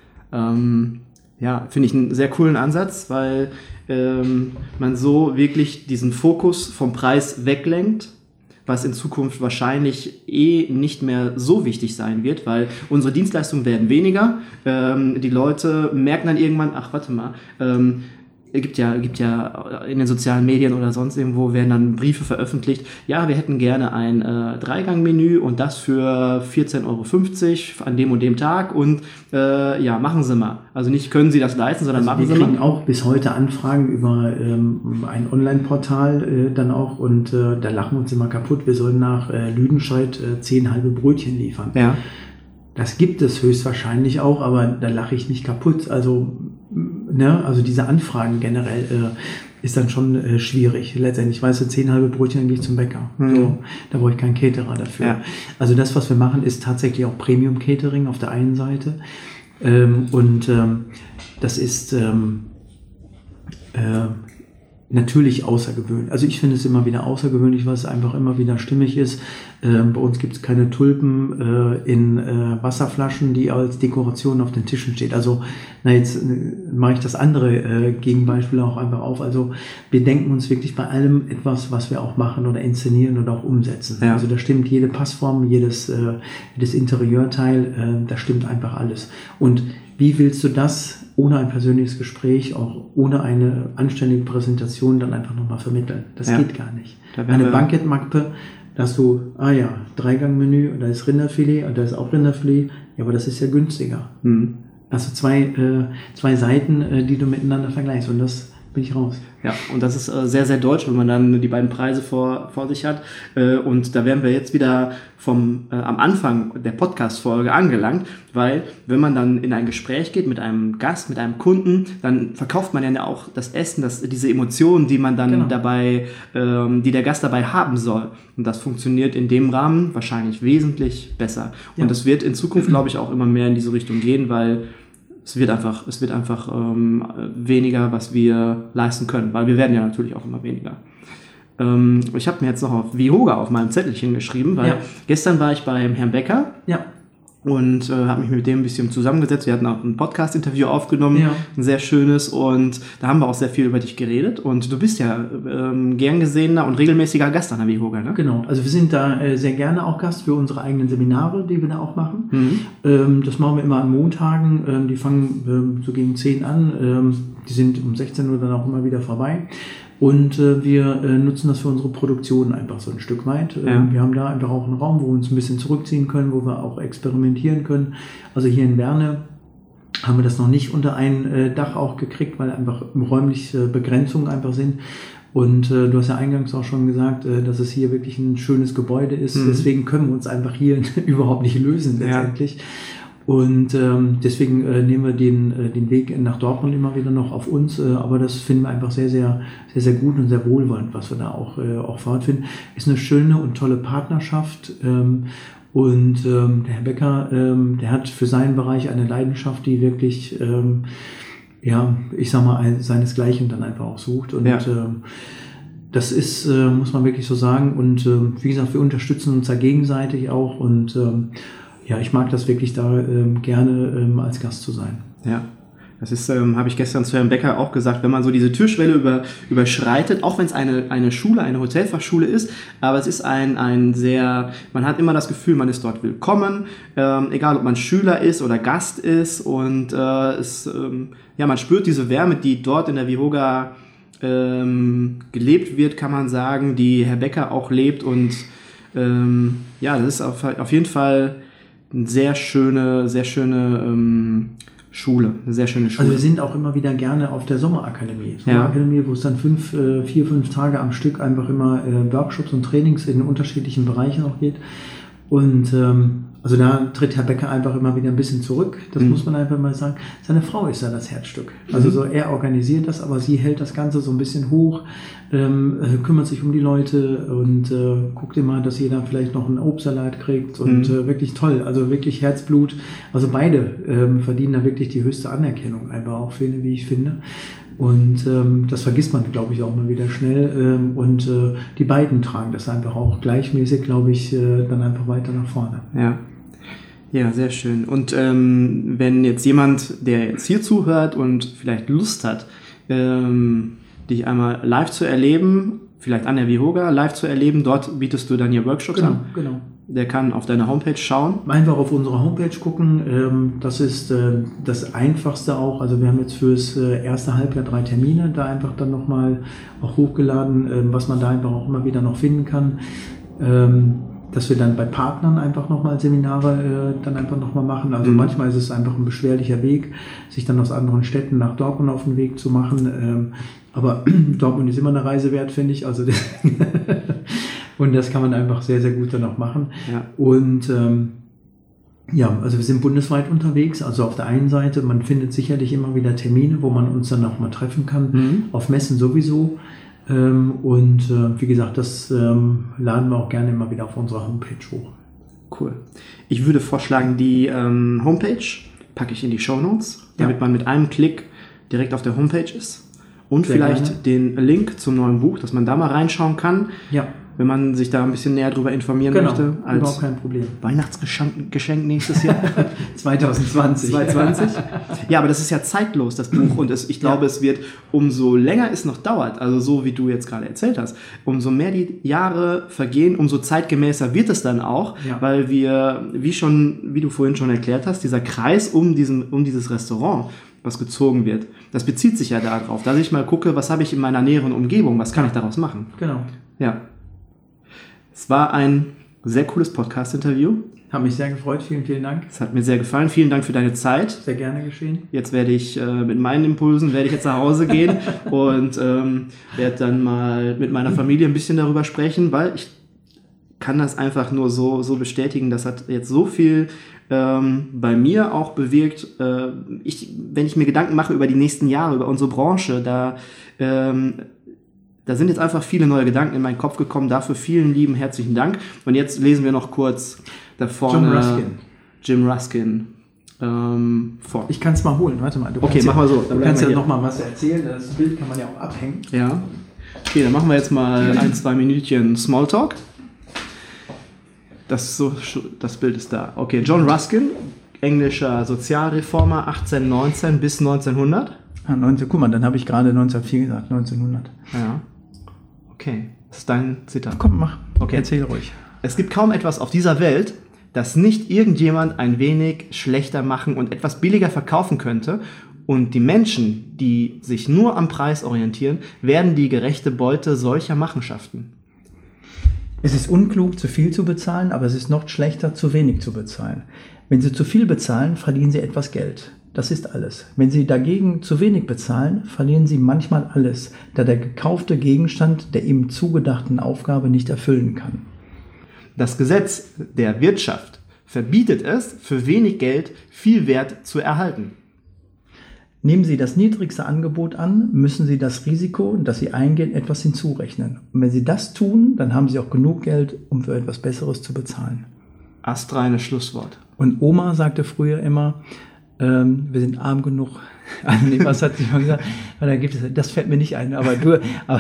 Ähm, ja, finde ich einen sehr coolen Ansatz, weil ähm, man so wirklich diesen Fokus vom Preis weglenkt, was in Zukunft wahrscheinlich eh nicht mehr so wichtig sein wird, weil unsere Dienstleistungen werden weniger. Ähm, die Leute merken dann irgendwann, ach, warte mal, ähm, Es gibt ja, gibt ja in den sozialen Medien oder sonst irgendwo werden dann Briefe veröffentlicht. Ja, wir hätten gerne ein äh, Dreigang-Menü und das für vierzehn Euro fünfzig an dem und dem Tag und äh, ja, machen Sie mal. Also nicht können Sie das leisten, sondern also machen Sie mal. Wir kriegen mal. auch bis heute Anfragen über ähm, ein Online-Portal äh, dann auch und äh, da lachen wir uns immer kaputt. Wir sollen nach äh, Lüdenscheid äh, zehn halbe Brötchen liefern. Ja. Das gibt es höchstwahrscheinlich auch, aber da lache ich mich kaputt. Also, ne, also diese Anfragen generell äh, ist dann schon äh, schwierig. Letztendlich, weißt du, zehn halbe Brötchen, dann gehe ich zum Bäcker. Mhm. So, da brauche ich keinen Caterer dafür. Ja. Also das, was wir machen, ist tatsächlich auch Premium-Catering auf der einen Seite. Ähm, und ähm, das ist ähm, äh, natürlich außergewöhnlich. Also ich finde es immer wieder außergewöhnlich, weil es einfach immer wieder stimmig ist. Ähm, bei uns gibt es keine Tulpen äh, in äh, Wasserflaschen, die als Dekoration auf den Tischen steht. Also na jetzt äh, mache ich das andere äh, Gegenbeispiel auch einfach auf. Also wir denken uns wirklich bei allem etwas, was wir auch machen oder inszenieren oder auch umsetzen. Ja. Also da stimmt jede Passform, jedes, äh, jedes Interieurteil, äh, da stimmt einfach alles. Und wie willst du das ohne ein persönliches Gespräch, auch ohne eine anständige Präsentation dann einfach nochmal vermitteln? Das ja. geht gar nicht. Eine Banketmappe, da hast du, ah ja, Dreigang-Menü, da ist Rinderfilet, und da ist auch Rinderfilet, ja, aber das ist ja günstiger. Mhm. Also zwei, äh, zwei Seiten, äh, die du miteinander vergleichst und das bin ich raus. Ja, und das ist äh, sehr, sehr deutsch, wenn man dann die beiden Preise vor, vor sich hat. Äh, und da wären wir jetzt wieder vom äh, am Anfang der Podcast-Folge angelangt, weil wenn man dann in ein Gespräch geht mit einem Gast, mit einem Kunden, dann verkauft man ja auch das Essen, das, diese Emotionen, die man dann genau. dabei, ähm, die der Gast dabei haben soll. Und das funktioniert in dem Rahmen wahrscheinlich wesentlich besser. Ja. Und das wird in Zukunft, glaube ich, auch immer mehr in diese Richtung gehen, weil Es wird einfach, es wird einfach ähm, weniger, was wir leisten können, weil wir werden ja natürlich auch immer weniger. Ähm, ich habe mir jetzt noch auf Vihoga auf meinem Zettelchen geschrieben, weil ja. gestern war ich beim Herrn Becker. Ja. Und äh, habe mich mit dem ein bisschen zusammengesetzt. Wir hatten auch ein Podcast-Interview aufgenommen, ja. ein sehr schönes. Und da haben wir auch sehr viel über dich geredet. Und du bist ja ähm, gern gesehener und regelmäßiger Gast an der Vihoga, ne? Genau, also wir sind da äh, sehr gerne auch Gast für unsere eigenen Seminare, die wir da auch machen. Mhm. Ähm, das machen wir immer an Montagen. Ähm, die fangen ähm, so gegen zehn an. Ähm, die sind um sechzehn Uhr dann auch immer wieder vorbei. Und äh, wir äh, nutzen das für unsere Produktion einfach so ein Stück weit. Ja. Ähm, wir haben da einfach auch einen Raum, wo wir uns ein bisschen zurückziehen können, wo wir auch experimentieren können. Also hier in Werne haben wir das noch nicht unter ein äh, Dach auch gekriegt, weil einfach räumliche Begrenzungen einfach sind. Und äh, du hast ja eingangs auch schon gesagt, äh, dass es hier wirklich ein schönes Gebäude ist. Mhm. Deswegen können wir uns einfach hier überhaupt nicht lösen letztendlich. Ja. Und ähm, deswegen äh, nehmen wir den, äh, den Weg nach Dortmund immer wieder noch auf uns. Äh, aber das finden wir einfach sehr, sehr, sehr, sehr gut und sehr wohlwollend, was wir da auch, äh, auch fortfinden. Ist eine schöne und tolle Partnerschaft. Ähm, und ähm, der Herr Becker, ähm, der hat für seinen Bereich eine Leidenschaft, die wirklich... Ähm, ja, ich sag mal, ein, seinesgleichen dann einfach auch sucht. Und ja. ähm, das ist, äh, muss man wirklich so sagen. Und ähm, wie gesagt, wir unterstützen uns da gegenseitig auch. Und ähm, ja, ich mag das wirklich da ähm, gerne ähm, als Gast zu sein. Ja. Das ist, ähm, habe ich gestern zu Herrn Becker auch gesagt, wenn man so diese Türschwelle über, überschreitet, auch wenn es eine, eine Schule, eine Hotelfachschule ist, aber es ist ein, ein sehr, man hat immer das Gefühl, man ist dort willkommen, ähm, egal ob man Schüler ist oder Gast ist und äh, es, ähm, ja, man spürt diese Wärme, die dort in der Vihoga ähm, gelebt wird, kann man sagen, die Herr Becker auch lebt und ähm, ja, das ist auf, auf jeden Fall eine sehr schöne, sehr schöne ähm, Schule, eine sehr schöne Schule. Also wir sind auch immer wieder gerne auf der Sommerakademie. Sommerakademie, ja. Wo es dann fünf, äh, vier, fünf Tage am Stück einfach immer äh, Workshops und Trainings in unterschiedlichen Bereichen auch geht. Und ähm, also da tritt Herr Becker einfach immer wieder ein bisschen zurück. Das mhm. muss man einfach mal sagen. Seine Frau ist ja das Herzstück. Also so er organisiert das, aber sie hält das Ganze so ein bisschen hoch, ähm, kümmert sich um die Leute und äh, guckt immer, dass jeder vielleicht noch einen Obstsalat kriegt und mhm. äh, wirklich toll. Also wirklich Herzblut. Also beide ähm, verdienen da wirklich die höchste Anerkennung einfach auch, finde, wie ich finde. Und ähm, das vergisst man, glaube ich, auch mal wieder schnell. Ähm, und äh, die beiden tragen das einfach auch gleichmäßig, glaube ich, äh, dann einfach weiter nach vorne. Ja. Ja, sehr schön. Und ähm, wenn jetzt jemand, der jetzt hier zuhört und vielleicht Lust hat, ähm, dich einmal live zu erleben, vielleicht an der Vihoga live zu erleben, dort bietest du dann hier Workshops genau, an. Genau. Der kann auf deine Homepage schauen. Einfach auf unsere Homepage gucken. Ähm, das ist äh, das Einfachste auch. Also wir haben jetzt fürs äh, erste Halbjahr drei Termine da einfach dann nochmal auch hochgeladen, äh, was man da einfach auch immer wieder noch finden kann. Ähm, dass wir dann bei Partnern einfach nochmal Seminare äh, dann einfach nochmal machen. Also mhm. manchmal ist es einfach ein beschwerlicher Weg, sich dann aus anderen Städten nach Dortmund auf den Weg zu machen. Ähm, aber Dortmund ist immer eine Reise wert, finde ich. Also das und das kann man einfach sehr, sehr gut dann auch machen. Ja. Und ähm, ja, also wir sind bundesweit unterwegs. Also auf der einen Seite, man findet sicherlich immer wieder Termine, wo man uns dann auch mal treffen kann. Mhm. Auf Messen sowieso. Ähm, und äh, wie gesagt, das ähm, laden wir auch gerne immer wieder auf unserer Homepage hoch. Cool. Ich würde vorschlagen, die ähm, Homepage packe ich in die Shownotes, damit ja. man mit einem Klick direkt auf der Homepage ist. Und Sehr vielleicht gerne. Den Link zum neuen Buch, dass man da mal reinschauen kann. Ja. Wenn man sich da ein bisschen näher drüber informieren genau, möchte. Als überhaupt kein Problem. Weihnachtsgeschenk Geschenk nächstes Jahr. zwanzig zwanzig. zwanzig zwanzig. Ja, aber das ist ja zeitlos, das Buch. Und es, ich glaube, ja. es wird, umso länger es noch dauert, also so wie du jetzt gerade erzählt hast, umso mehr die Jahre vergehen, umso zeitgemäßer wird es dann auch. Ja. Weil wir, wie schon, wie du vorhin schon erklärt hast, dieser Kreis um, diesen, um dieses Restaurant, was gezogen wird, das bezieht sich ja darauf, dass ich mal gucke, was habe ich in meiner näheren Umgebung, was kann ich daraus machen. Genau. Ja. Es war ein sehr cooles Podcast-Interview. Hat mich sehr gefreut. Vielen, vielen Dank. Es hat mir sehr gefallen. Vielen Dank für deine Zeit. Sehr gerne geschehen. Jetzt werde ich äh, mit meinen Impulsen werde ich jetzt nach Hause gehen und ähm, werde dann mal mit meiner Familie ein bisschen darüber sprechen, weil ich kann das einfach nur so, so bestätigen. Das hat jetzt so viel ähm, bei mir auch bewirkt. Äh, ich, wenn ich mir Gedanken mache über die nächsten Jahre, über unsere Branche, da ähm, Da sind jetzt einfach viele neue Gedanken in meinen Kopf gekommen. Dafür vielen lieben herzlichen Dank. Und jetzt lesen wir noch kurz da vorne Jim Ruskin. Jim Ruskin ähm, vor. Ich kann es mal holen. Warte mal. Du okay, machen wir so. Dann du kannst ja noch mal was erzählen. Das Bild kann man ja auch abhängen. Ja. Okay, dann machen wir jetzt mal ein, zwei Minütchen Smalltalk. Das, so, das Bild ist da. Okay, John Ruskin, englischer Sozialreformer, achtzehnhundertneunzehn bis neunzehnhundert. Ah, neunzehn, guck mal, dann habe ich gerade neunzehnhundertvier gesagt, neunzehnhundert. Ja. Okay, das ist dein Zitat. Komm, mach. Okay. Erzähl ruhig. Es gibt kaum etwas auf dieser Welt, das nicht irgendjemand ein wenig schlechter machen und etwas billiger verkaufen könnte Und die Menschen, die sich nur am Preis orientieren, werden die gerechte Beute solcher Machenschaften. Es ist unklug, zu viel zu bezahlen, aber es ist noch schlechter, zu wenig zu bezahlen. Wenn Sie zu viel bezahlen, verlieren Sie etwas Geld. Das ist alles. Wenn Sie dagegen zu wenig bezahlen, verlieren Sie manchmal alles, da der gekaufte Gegenstand der ihm zugedachten Aufgabe nicht erfüllen kann. Das Gesetz der Wirtschaft verbietet es, für wenig Geld viel Wert zu erhalten. Nehmen Sie das niedrigste Angebot an, müssen Sie das Risiko, das Sie eingehen, etwas hinzurechnen. Und wenn Sie das tun, dann haben Sie auch genug Geld, um für etwas Besseres zu bezahlen. Astreines Schlusswort. Und Oma sagte früher immer, ähm, wir sind arm genug. Also, nee, was hat sie mal gesagt? Weil da gibt es, das fällt mir nicht ein, aber du, aber,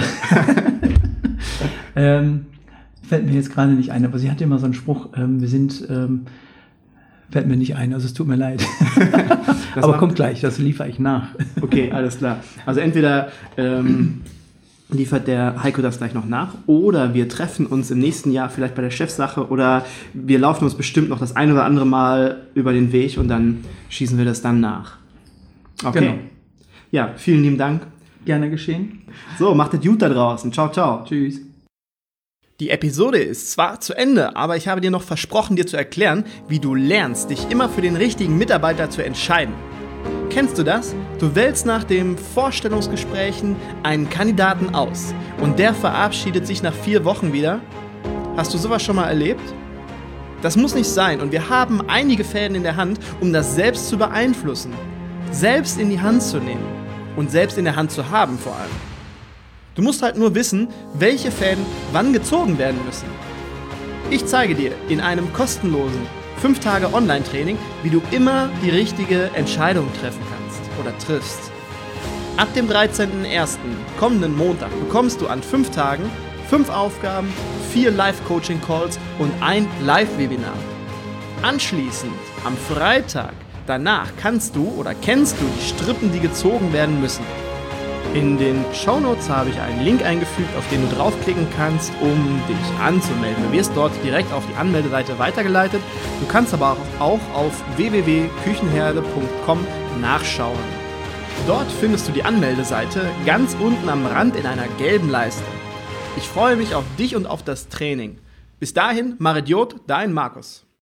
ähm, fällt mir jetzt gerade nicht ein, aber sie hatte immer so einen Spruch, ähm, wir sind, ähm, fällt mir nicht ein, also es tut mir leid. Aber kommt gleich, das liefere ich nach. Okay, alles klar. Also entweder ähm, liefert der Heiko das gleich noch nach oder wir treffen uns im nächsten Jahr vielleicht bei der Chefsache oder wir laufen uns bestimmt noch das ein oder andere Mal über den Weg und dann schießen wir das dann nach. Okay. Genau. Ja, vielen lieben Dank. Gerne geschehen. So, macht es gut da draußen. Ciao, ciao. Tschüss. Die Episode ist zwar zu Ende, aber ich habe dir noch versprochen, dir zu erklären, wie du lernst, dich immer für den richtigen Mitarbeiter zu entscheiden. Kennst du das? Du wählst nach den Vorstellungsgesprächen einen Kandidaten aus und der verabschiedet sich nach vier Wochen wieder. Hast du sowas schon mal erlebt? Das muss nicht sein und wir haben einige Fäden in der Hand, um das selbst zu beeinflussen, selbst in die Hand zu nehmen und selbst in der Hand zu haben vor allem. Du musst halt nur wissen, welche Fäden wann gezogen werden müssen. Ich zeige dir in einem kostenlosen fünf Tage Online-Training, wie du immer die richtige Entscheidung treffen kannst oder triffst. Ab dem dreizehnten ersten kommenden Montag bekommst du an fünf Tagen fünf Aufgaben, vier Live-Coaching-Calls und ein Live-Webinar. Anschließend am Freitag danach kannst du oder kennst du die Strippen, die gezogen werden müssen. In den Shownotes habe ich einen Link eingefügt, auf den du draufklicken kannst, um dich anzumelden. Du wirst dort direkt auf die Anmeldeseite weitergeleitet. Du kannst aber auch auf w w w punkt küchenherde punkt com nachschauen. Dort findest du die Anmeldeseite ganz unten am Rand in einer gelben Leiste. Ich freue mich auf dich und auf das Training. Bis dahin, mach Idiot, dein Markus.